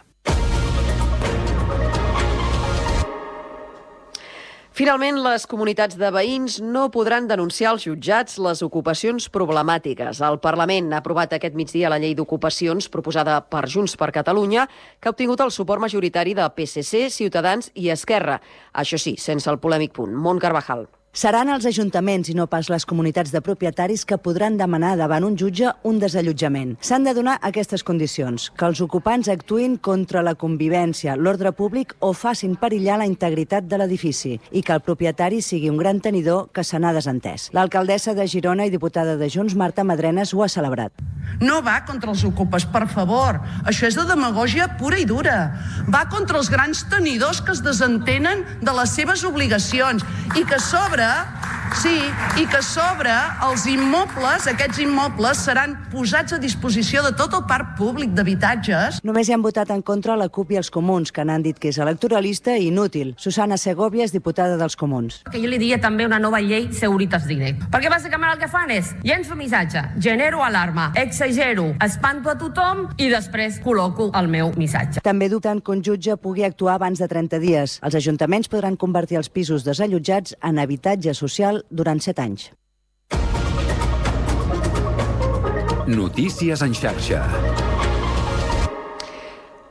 Finalment, les comunitats de veïns no podran denunciar als jutjats les ocupacions problemàtiques. El Parlament ha aprovat aquest migdia la llei d'ocupacions proposada per Junts per Catalunya, que ha obtingut el suport majoritari de P S C, Ciutadans i Esquerra. Això sí, sense el polèmic punt. Mont Carvajal. Seran els ajuntaments i no pas les comunitats de propietaris que podran demanar davant un jutge un desallotjament. S'han de donar aquestes condicions: que els ocupants actuïn contra la convivència, l'ordre públic o facin perillar la integritat de l'edifici, i que el propietari sigui un gran tenidor que se n'ha desentès. L'alcaldessa de Girona i diputada de Junts, Marta Madrenas, ho ha celebrat. No va contra els ocupes, per favor. Això és de demagògia pura i dura. Va contra els grans tenidors que es desentenen de les seves obligacions i que sobre Sí, i que sobre els immobles, aquests immobles, seran posats a disposició de tot el parc públic d'habitatges. Només hi han votat en contra la CUP i els Comuns, que n'han dit que és electoralista i inútil. Susana Segovia és diputada dels Comuns. Que jo li diria també una nova llei Securitas Direct. Perquè bàsicament el que fan és llenço missatge, genero alarma, exagero, espanto a tothom i després col·loco el meu missatge. També dubten que un jutge pugui actuar abans de trenta dies. Els ajuntaments podran convertir els pisos desallotjats en habitatge social durant set anys. Notícies en xarxa.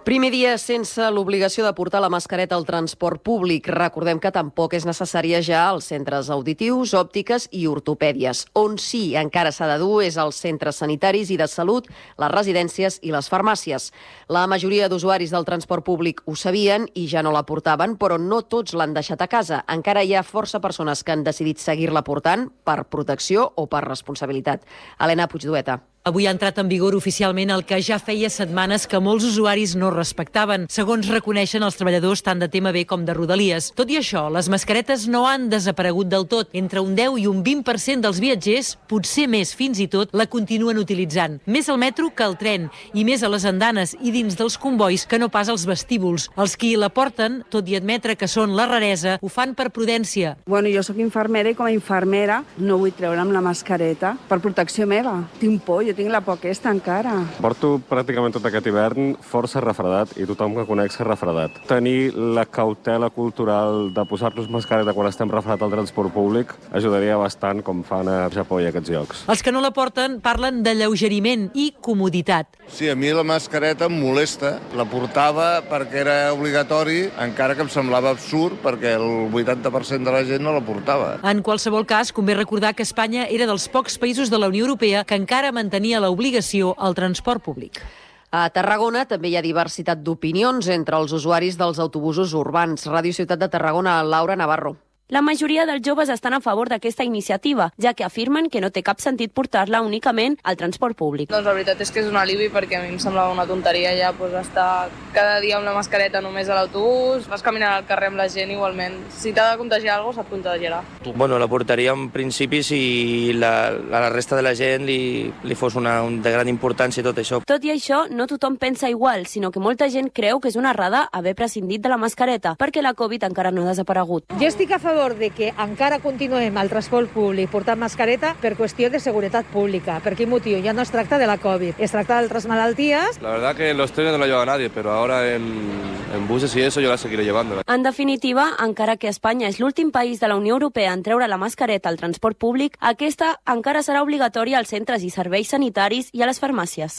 Primer dia sense l'obligació de portar la mascareta al transport públic. Recordem que tampoc és necessària ja als centres auditius, òptiques i ortopèdies. On sí encara s'ha de dur és als centres sanitaris i de salut, les residències i les farmàcies. La majoria d'usuaris del transport públic ho sabien i ja no la portaven, però no tots l'han deixat a casa. Encara hi ha força persones que han decidit seguir-la portant per protecció o per responsabilitat. Helena Puigdueta. Avui ha entrat en vigor oficialment el que ja feia setmanes que molts usuaris no respectaven, segons reconeixen els treballadors tant de T M B com de Rodalies. Tot i això, les mascaretes no han desaparegut del tot. Entre un deu i un vint per cent dels viatgers, potser més fins i tot, la continuen utilitzant. Més al metro que al tren, i més a les andanes i dins dels convois que no pas als vestíbuls. Els qui la porten, tot i admetre que són la raresa, ho fan per prudència. Bueno, jo sóc infermera i com a infermera no vull treure'm la mascareta per protecció meva. Tinc por, jo tinc la por aquesta encara. Porto pràcticament tot aquest hivern força refredat i tothom que conec s'ha refredat. Tenir la cautela cultural de posar-nos mascareta quan estem refredat al transport públic ajudaria bastant, com fan a Japó i aquests llocs. Els que no la porten parlen de lleugeriment i comoditat. Sí, a mi la mascareta em molesta. La portava perquè era obligatori, encara que em semblava absurd perquè el vuitanta per cent de la gent no la portava. En qualsevol cas, convé recordar que Espanya era dels pocs països de la Unió Europea que encara mantenia l'obligació al transport públic. A Tarragona també hi ha diversitat d'opinions entre els usuaris dels autobusos urbans. Ràdio Ciutat de Tarragona, Laura Navarro. La majoria dels joves estan a favor d'aquesta iniciativa, ja que afirmen que no té cap sentit portar-la únicament al transport públic. Doncs la veritat és que és un alivi perquè a mi em semblava una tonteria ja pues, estar cada dia amb la mascareta només a l'autobús, vas caminant al carrer amb la gent igualment. Si t'ha de contagiar alguna cosa, se't contagiarà. Bueno, la portaria en principi si la, a la resta de la gent li, li fos una, un, de gran importància tot això. Tot i això, no tothom pensa igual, sinó que molta gent creu que és una errada haver prescindit de la mascareta, perquè la Covid encara no ha desaparegut. Jo estic a favor de que encara continuem al transport públic portant mascareta per qüestió de seguretat pública. Per quin motiu? Ja no es tracta de la Covid, es tracta d'altres malalties. La verdad que en los trenes no la lleva nadie, pero ahora en, en buses y eso yo la seguiré llevando. En definitiva, encara que Espanya és l'últim país de la Unió Europea en treure la mascareta al transport públic, aquesta encara serà obligatòria als centres i serveis sanitaris i a les farmàcies.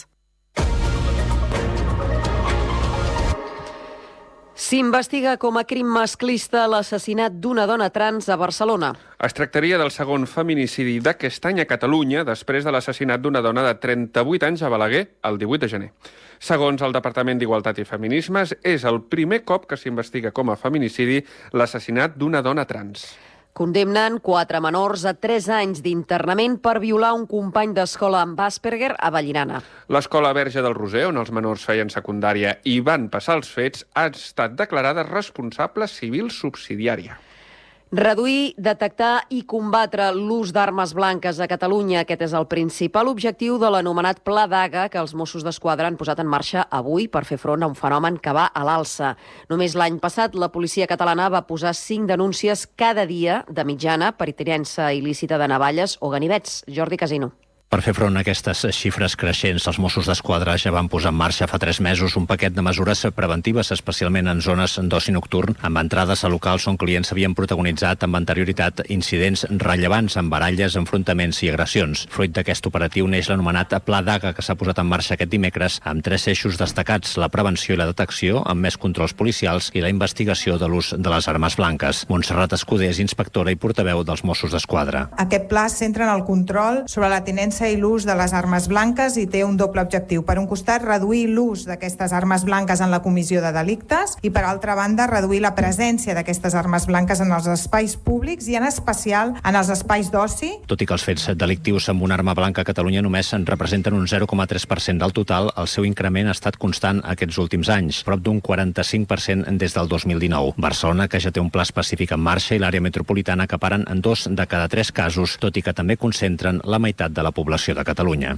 S'investiga com a crim masclista l'assassinat d'una dona trans a Barcelona. Es tractaria del segon feminicidi d'aquest any a Catalunya després de l'assassinat d'una dona de trenta-vuit anys a Balaguer el divuit de gener. Segons el Departament d'Igualtat i Feminismes, és el primer cop que s'investiga com a feminicidi l'assassinat d'una dona trans. Condemnen quatre menors a tres anys d'internament per violar un company d'escola amb Asperger a Vallirana. L'Escola Verge del Roser, on els menors feien secundària i van passar els fets, ha estat declarada responsable civil subsidiària. Reduir, detectar i combatre l'ús d'armes blanques a Catalunya. Aquest és el principal objectiu de l'anomenat Pla Daga que els Mossos d'Esquadra han posat en marxa avui per fer front a un fenomen que va a l'alça. Només l'any passat la policia catalana va posar cinc denúncies cada dia de mitjana per tinença il·lícita de navalles o ganivets. Jordi Casino. Per fer front a aquestes xifres creixents, els Mossos d'Esquadra ja van posar en marxa fa tres mesos un paquet de mesures preventives, especialment en zones d'oci nocturn, amb entrades a locals on clients havien protagonitzat amb anterioritat incidents rellevants amb baralles, enfrontaments i agressions. Fruit d'aquest operatiu neix l'anomenat Pla Daga, que s'ha posat en marxa aquest dimecres amb tres eixos destacats: la prevenció i la detecció, amb més controls policials, i la investigació de l'ús de les armes blanques. Montserrat Escudé és inspectora i portaveu dels Mossos d'Esquadra. Aquest pla es centra en el control sobre la tinença i l'ús de les armes blanques i té un doble objectiu. Per un costat, reduir l'ús d'aquestes armes blanques en la comissió de delictes i, per altra banda, reduir la presència d'aquestes armes blanques en els espais públics i, en especial, en els espais d'oci. Tot i que els fets delictius amb una arma blanca a Catalunya només en representen un zero coma tres per cent del total, el seu increment ha estat constant aquests últims anys, prop d'un quaranta-cinc per cent des del dos mil dinou. Barcelona, que ja té un pla específic en marxa, i l'àrea metropolitana acaparen en dos de cada tres casos, tot i que també concentren la meitat de la població de Catalunya.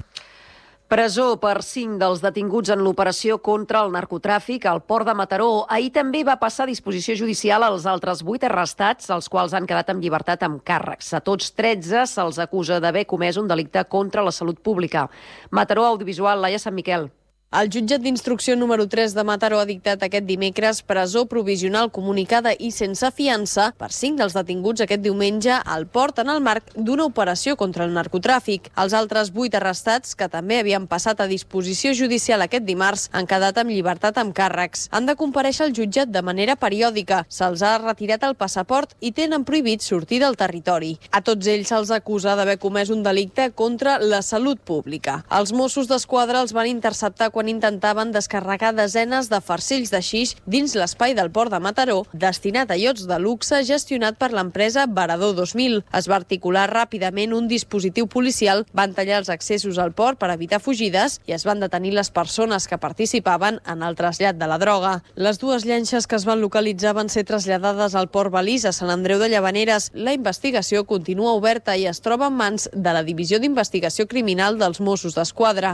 Presó per cinc dels detinguts en l'operació contra el narcotràfic al port de Mataró. Ahir també va passar a disposició judicial als altres vuit arrestats, els quals han quedat en llibertat amb càrrecs. A tots tretze se'ls acusa d'haver comès un delicte contra la salut pública. Mataró Audiovisual, Laia Sant Miquel. El jutjat d'instrucció número tres de Mataró ha dictat aquest dimecres presó provisional comunicada i sense fiança per cinc dels detinguts aquest diumenge al port en el marc d'una operació contra el narcotràfic. Els altres vuit arrestats, que també havien passat a disposició judicial aquest dimarts, han quedat amb llibertat amb càrrecs. Han de comparèixer al jutjat de manera periòdica. Se'ls ha retirat el passaport i tenen prohibit sortir del territori. A tots ells se'ls acusa d'haver comès un delicte contra la salut pública. Els Mossos d'Esquadra els van interceptar quan intentaven descarregar desenes de farcells de xix dins l'espai del port de Mataró, destinat a iots de luxe gestionat per l'empresa Varador dos mil. Es va articular ràpidament un dispositiu policial, van tallar els accessos al port per evitar fugides i es van detenir les persones que participaven en el trasllat de la droga. Les dues llanxes que es van localitzar van ser traslladades al port Balís a Sant Andreu de Llavaneres. La investigació continua oberta i es troba en mans de la Divisió d'Investigació Criminal dels Mossos d'Esquadra.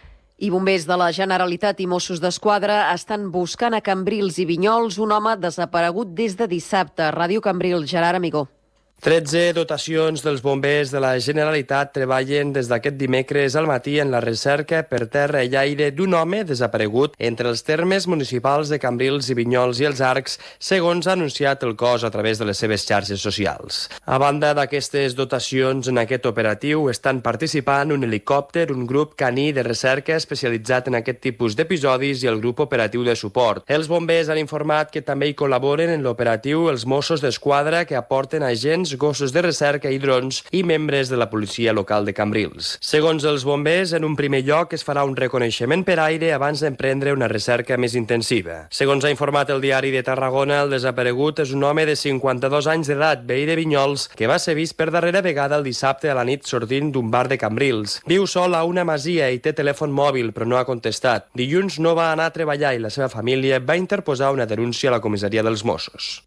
I bombers de la Generalitat i Mossos d'Esquadra estan buscant a Cambrils i Vinyols un home desaparegut des de dissabte. Ràdio Cambrils, Gerard Amigó. tretze dotacions dels bombers de la Generalitat treballen des d'aquest dimecres al matí en la recerca per terra i aire d'un home desaparegut entre els termes municipals de Cambrils i Vinyols i els Arcs, segons ha anunciat el cos a través de les seves xarxes socials. A banda d'aquestes dotacions, en aquest operatiu estan participant un helicòpter, un grup caní de recerca especialitzat en aquest tipus d'episodis i el grup operatiu de suport. Els bombers han informat que també hi col·laboren en l'operatiu els Mossos d'Esquadra, que aporten agents, gossos de recerca i drons i membres de la policia local de Cambrils. Segons els bombers, en un primer lloc es farà un reconeixement per aire abans d'emprendre una recerca més intensiva. Segons ha informat el Diari de Tarragona, el desaparegut és un home de cinquanta-dos anys d'edat, veí de Vinyols, que va ser vist per darrera vegada el dissabte a la nit sortint d'un bar de Cambrils. Viu sol a una masia i té telèfon mòbil, però no ha contestat. Dilluns no va anar a treballar i la seva família va interposar una denúncia a la comissaria dels Mossos.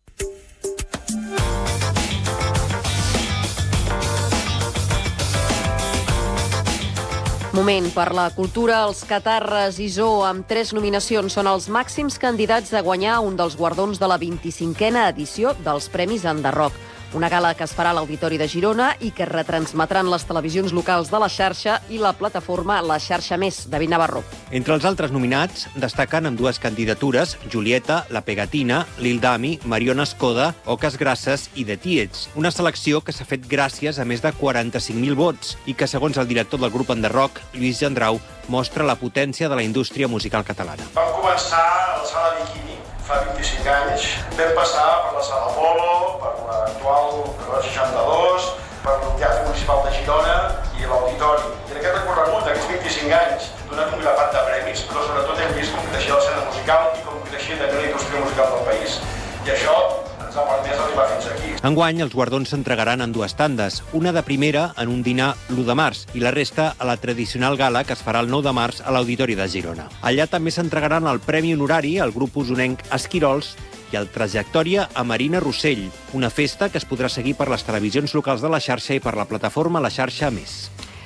Moment per la cultura. Els Catarres Isó, amb tres nominacions, són els màxims candidats a guanyar un dels guardons de la vint-i-cinquena edició dels Premis Enderrock. Una gala que es farà a l'Auditori de Girona i que retransmetran les televisions locals de la xarxa i la plataforma La Xarxa Més, David Navarro. Entre els altres nominats destaquen amb dues candidatures Julieta, La Pegatina, Lil Dami, Mariona Escoda, Oques Grasses i The Tiets. Una selecció que s'ha fet gràcies a més de quaranta-cinc mil vots i que, segons el director del grup Enderrock, Lluís Gendrau, mostra la potència de la indústria musical catalana. Vam començar a la Sala Bikini fa vint-i-cinc anys, vam passar per la Sala Apolo, per l'actual seixanta-dos, per el Teatre Municipal de Girona i l'Auditori. I en aquest recorregut d'aquests vint-i-cinc anys, donat un grapat de premis, però sobretot hem vist com creixia l'escena musical i com creixia també la indústria musical del país. I això ens ha permès arribar fins aquí. Enguany, els guardons s'entregaran en dues tandes, una de primera en un dinar l'u de març i la resta a la tradicional gala que es farà el nou de març a l'Auditori de Girona. Allà també s'entregaran el Premi Honorari al grup usonenc Esquirols i el Trajectòria a Marina Rossell, una festa que es podrà seguir per les televisions locals de la xarxa i per la plataforma La Xarxa Més.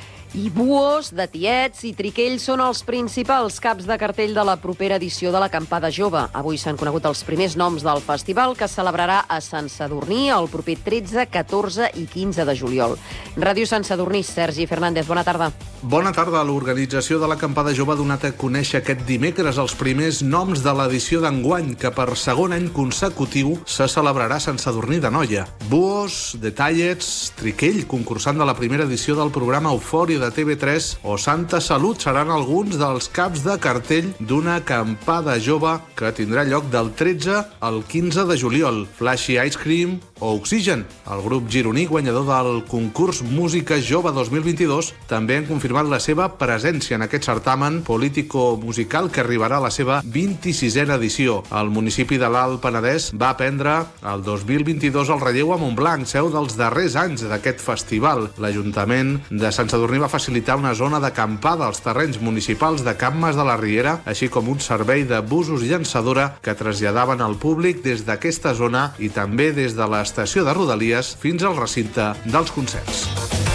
I Buos, de Tiets i Triquell són els principals caps de cartell de la propera edició de l'Acampada Jove. Avui s'han conegut els primers noms del festival, que es celebrarà a Sant Sadurní el proper tretze, catorze i quinze de juliol. Ràdio Sant Sadurní, Sergi Fernández, bona tarda. Bona tarda. L'organització de l'Acampada Jove ha donat a conèixer aquest dimecres els primers noms de l'edició d'enguany, que per segon any consecutiu se celebrarà a Sant Sadurní d'Anoia. Buos, de Tiets, Triquell, concursant de la primera edició del programa Eufòria de T V tres, o Santa Salut seran alguns dels caps de cartell d'una acampada jove que tindrà lloc del tretze al quinze de juliol. Flashy Ice Cream o Oxygen, el grup gironí guanyador del concurs Música Jove dos mil vint-i-dos, també han confirmat la seva presència en aquest certamen político-musical que arribarà a la seva vint-i-sisena edició. El municipi de l'Alt Penedès va prendre el dos mil vint-i-dos el relleu a Montblanc, seu dels darrers anys d'aquest festival. L'Ajuntament de Sant Sadurní va facilitar una zona d'acampada als terrenys municipals de Can Mas de la Riera, així com un servei de busos llançadora que traslladaven al públic des d'aquesta zona i també des de l'estació de Rodalies fins al recinte dels concerts.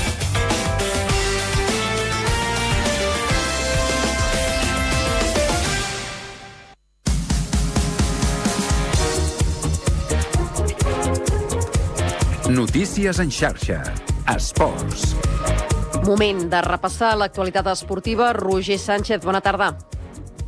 Notícies en xarxa. Esports. Moment de repassar l'actualitat esportiva. Roger Sánchez, bona tarda.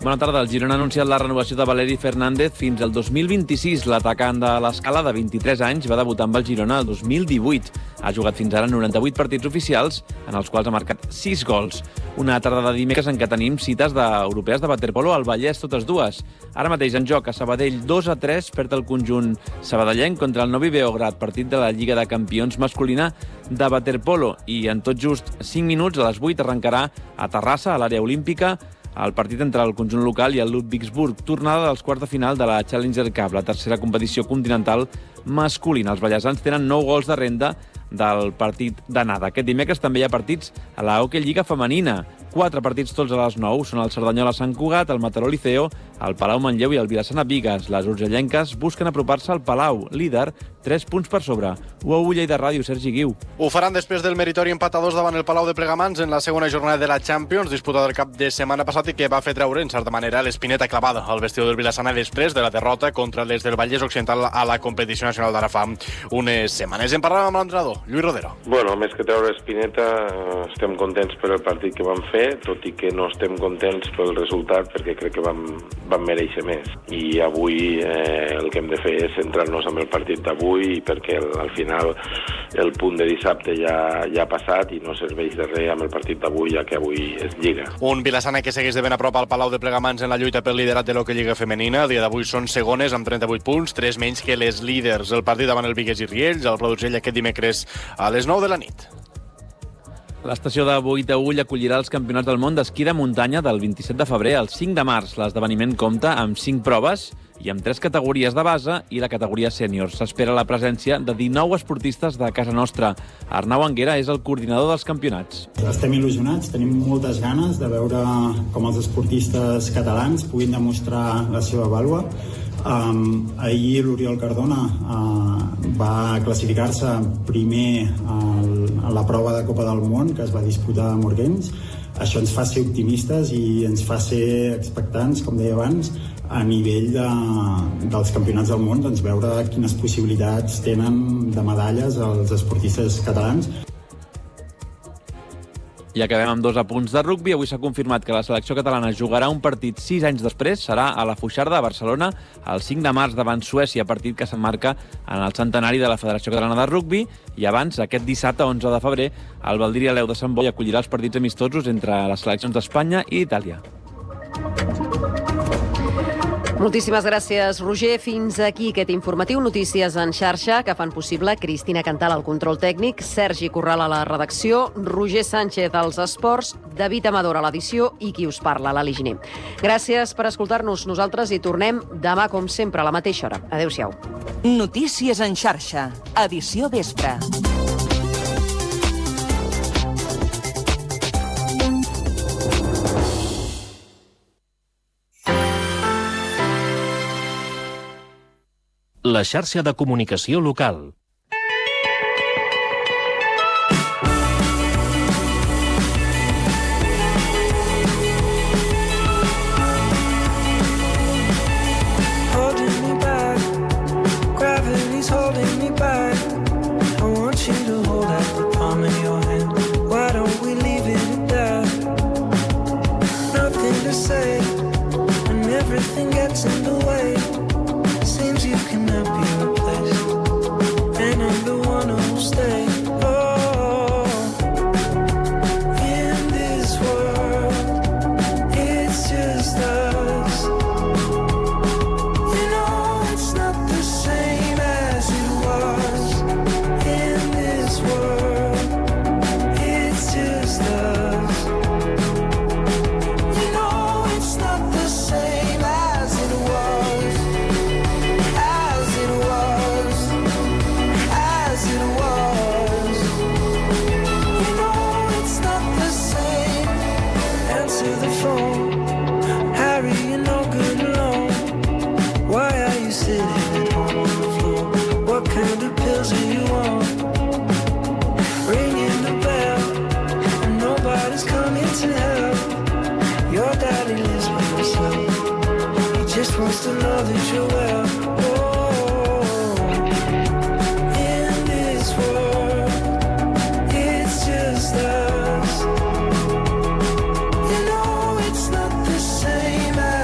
Bona tarda. El Girona ha anunciat la renovació de Valeri Fernández fins al dos mil vint-i-sis. L'atacant de l'Escala, de vint-i-tres anys, va debutar amb el Girona el dos mil divuit. Ha jugat fins ara noranta-vuit partits oficials, en els quals ha marcat sis gols. Una tarda de dimecres en què tenim cites d'europees de waterpolo al Vallès, totes dues. Ara mateix en joc a Sabadell dos a tres, perd el conjunt sabadellenc contra el Novi Beograd, partit de la Lliga de Campions masculina de waterpolo. I en tot just cinc minuts, a les vuit, arrencarà a Terrassa, a l'àrea olímpica, el partit entre el conjunt local i el Ludwigsburg, tornada dels quarts de final de la Challenger Cup, la tercera competició continental masculina. Els ballesans tenen nou gols de renda del partit d'anada. Aquest dimecres també hi ha partits a la Hockey Lliga femenina. Quatre partits tots a les nou. Són el Cerdanyola Sant Cugat, el Mataró Liceo, el Palau Manlleu i el Vilassana Bigues. Les urgellenques busquen apropar-se al Palau, líder, tres punts per sobre. U A U Lleida Ràdio, Sergi Guiu. Ho faran després del meritori empat a dos davant el Palau de Plegamans en la segona jornada de la Champions, disputada el cap de setmana passat i que va fer treure, en certa manera, l'espineta clavada al vestidor del Vilassana després de la derrota contra les del Vallès Occidental a la competició nacional d'ara fa unes setmanes. En parlàvem amb l'entrenador, Lluís Rodero. Bueno, més que treure espineta, estem contents per el partit que vam fer, tot i que no estem contents pel resultat perquè crec que vam, vam mereixer més. I avui eh, el que hem de fer és centrar-nos en el partit d'avui perquè el, al final el punt de dissabte ja, ja ha passat i no serveix de res amb el partit d'avui, ja que avui és Lliga. Un Vilassana que segueix de ben a prop al Palau de Plegamans en la lluita pel liderat de l'Hockey Lliga femenina. El dia d'avui són segones amb trenta-vuit punts, tres menys que les líders. El partit davant el Vigues i Riells, el Produsell aquest dimecres a les nou de la nit. L'estació de Boïtaüll acollirà els campionats del món d'esquí de muntanya del vint-i-set de febrer al cinc de març. L'esdeveniment compta amb cinc proves i amb tres categories de base i la categoria sènior. S'espera la presència de dinou esportistes de casa nostra. Arnau Anguera és el coordinador dels campionats. Estem il·lusionats, tenim moltes ganes de veure com els esportistes catalans puguin demostrar la seva vàlua. Um, ahir l'Oriol Cardona uh, va classificar-se primer al, a la prova de Copa del Món que es va disputar a Morgens. Això ens fa ser optimistes i ens fa ser expectants, com deia abans, a nivell de, dels campionats del món, doncs veure quines possibilitats tenen de medalles els esportistes catalans. I acabem amb dos apunts de rugbi. Avui s'ha confirmat que la selecció catalana jugarà un partit sis anys després. Serà a la Foixarda, a Barcelona, el cinc de març davant Suècia, partit que s'emmarca en el centenari de la Federació Catalana de Rugbi. I abans, aquest dissabte, onze de febrer, el Valdiria Leu de Sant Boi acollirà els partits amistosos entre les seleccions d'Espanya i Itàlia. Moltíssimes gràcies, Roger. Fins aquí aquest informatiu Notícies en xarxa que fan possible Cristina Cantal al control tècnic, Sergi Corral a la redacció, Roger Sánchez als esports, David Amador a l'edició i qui us parla, l'Ali Giner. Gràcies per escoltar-nos. Nosaltres hi tornem demà, com sempre, a la mateixa hora. Adéu-siau. Notícies en xarxa, edició vespre. La xarxa de comunicació local. Holding me back, gravity's holding me back. I want you to hold out the palm of your hand. Why don't we leave it at that? Nothing to say, and everything gets in the way. Seems you cannot be replaced, and I'm the one who'll stay. Oh, in this world, it's just us. You know it's not the same as it was. In this world, it's just us. You know it's not the same as it was. Wants to know that you're well. Oh, in this world, it's just us. You know it's not the same as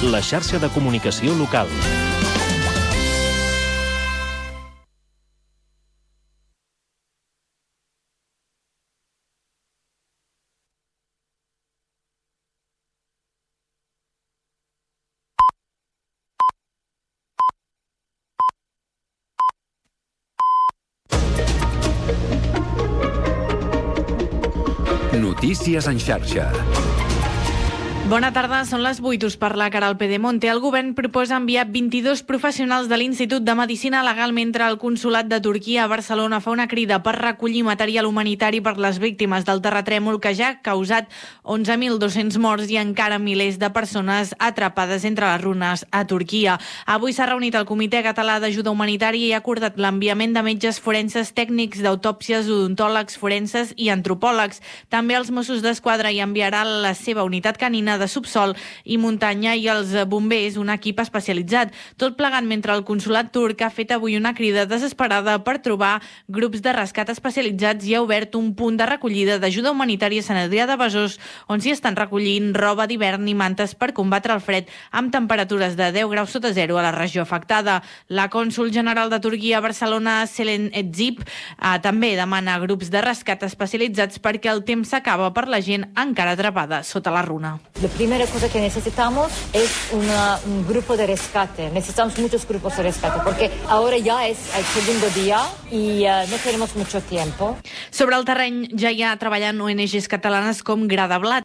la xarxa de comunicació local. Notícies en xarxa. Bona tarda, són les vuit, us parla Caral Pedemonte. El govern proposa enviar vint-i-dos professionals de l'Institut de Medicina Legal mentre el Consolat de Turquia a Barcelona fa una crida per recollir material humanitari per les víctimes del terratrèmol que ja ha causat onze mil dos-cents morts i encara milers de persones atrapades entre les runes a Turquia. Avui s'ha reunit el Comitè Català d'Ajuda Humanitària i ha acordat l'enviament de metges forenses, tècnics d'autòpsies, odontòlegs forenses i antropòlegs. També els Mossos d'Esquadra hi enviarà la seva unitat canina de subsol i muntanya i els bombers un equip especialitzat. Tot plegat mentre el Consolat turc ha fet avui una crida desesperada per trobar grups de rescat especialitzats i ha obert un punt de recollida d'ajuda humanitària a Sant Adrià de Besòs on s'hi estan recollint roba d'hivern i mantes per combatre el fred amb temperatures de deu graus sota zero a la regió afectada. La cònsol general de Turquia a Barcelona, Selen Edzip, eh, també demana grups de rescat especialitzats perquè el temps s'acaba per la gent encara atrapada sota la runa. La primera cosa que necesitamos es una, un grupo de rescate. Necesitamos muchos grupos de rescate porque ahora ya es el segundo día y uh, no tenemos mucho tiempo. Sobre el terreny ja hi ha treballant O N Ges catalanes com Gra de Blat.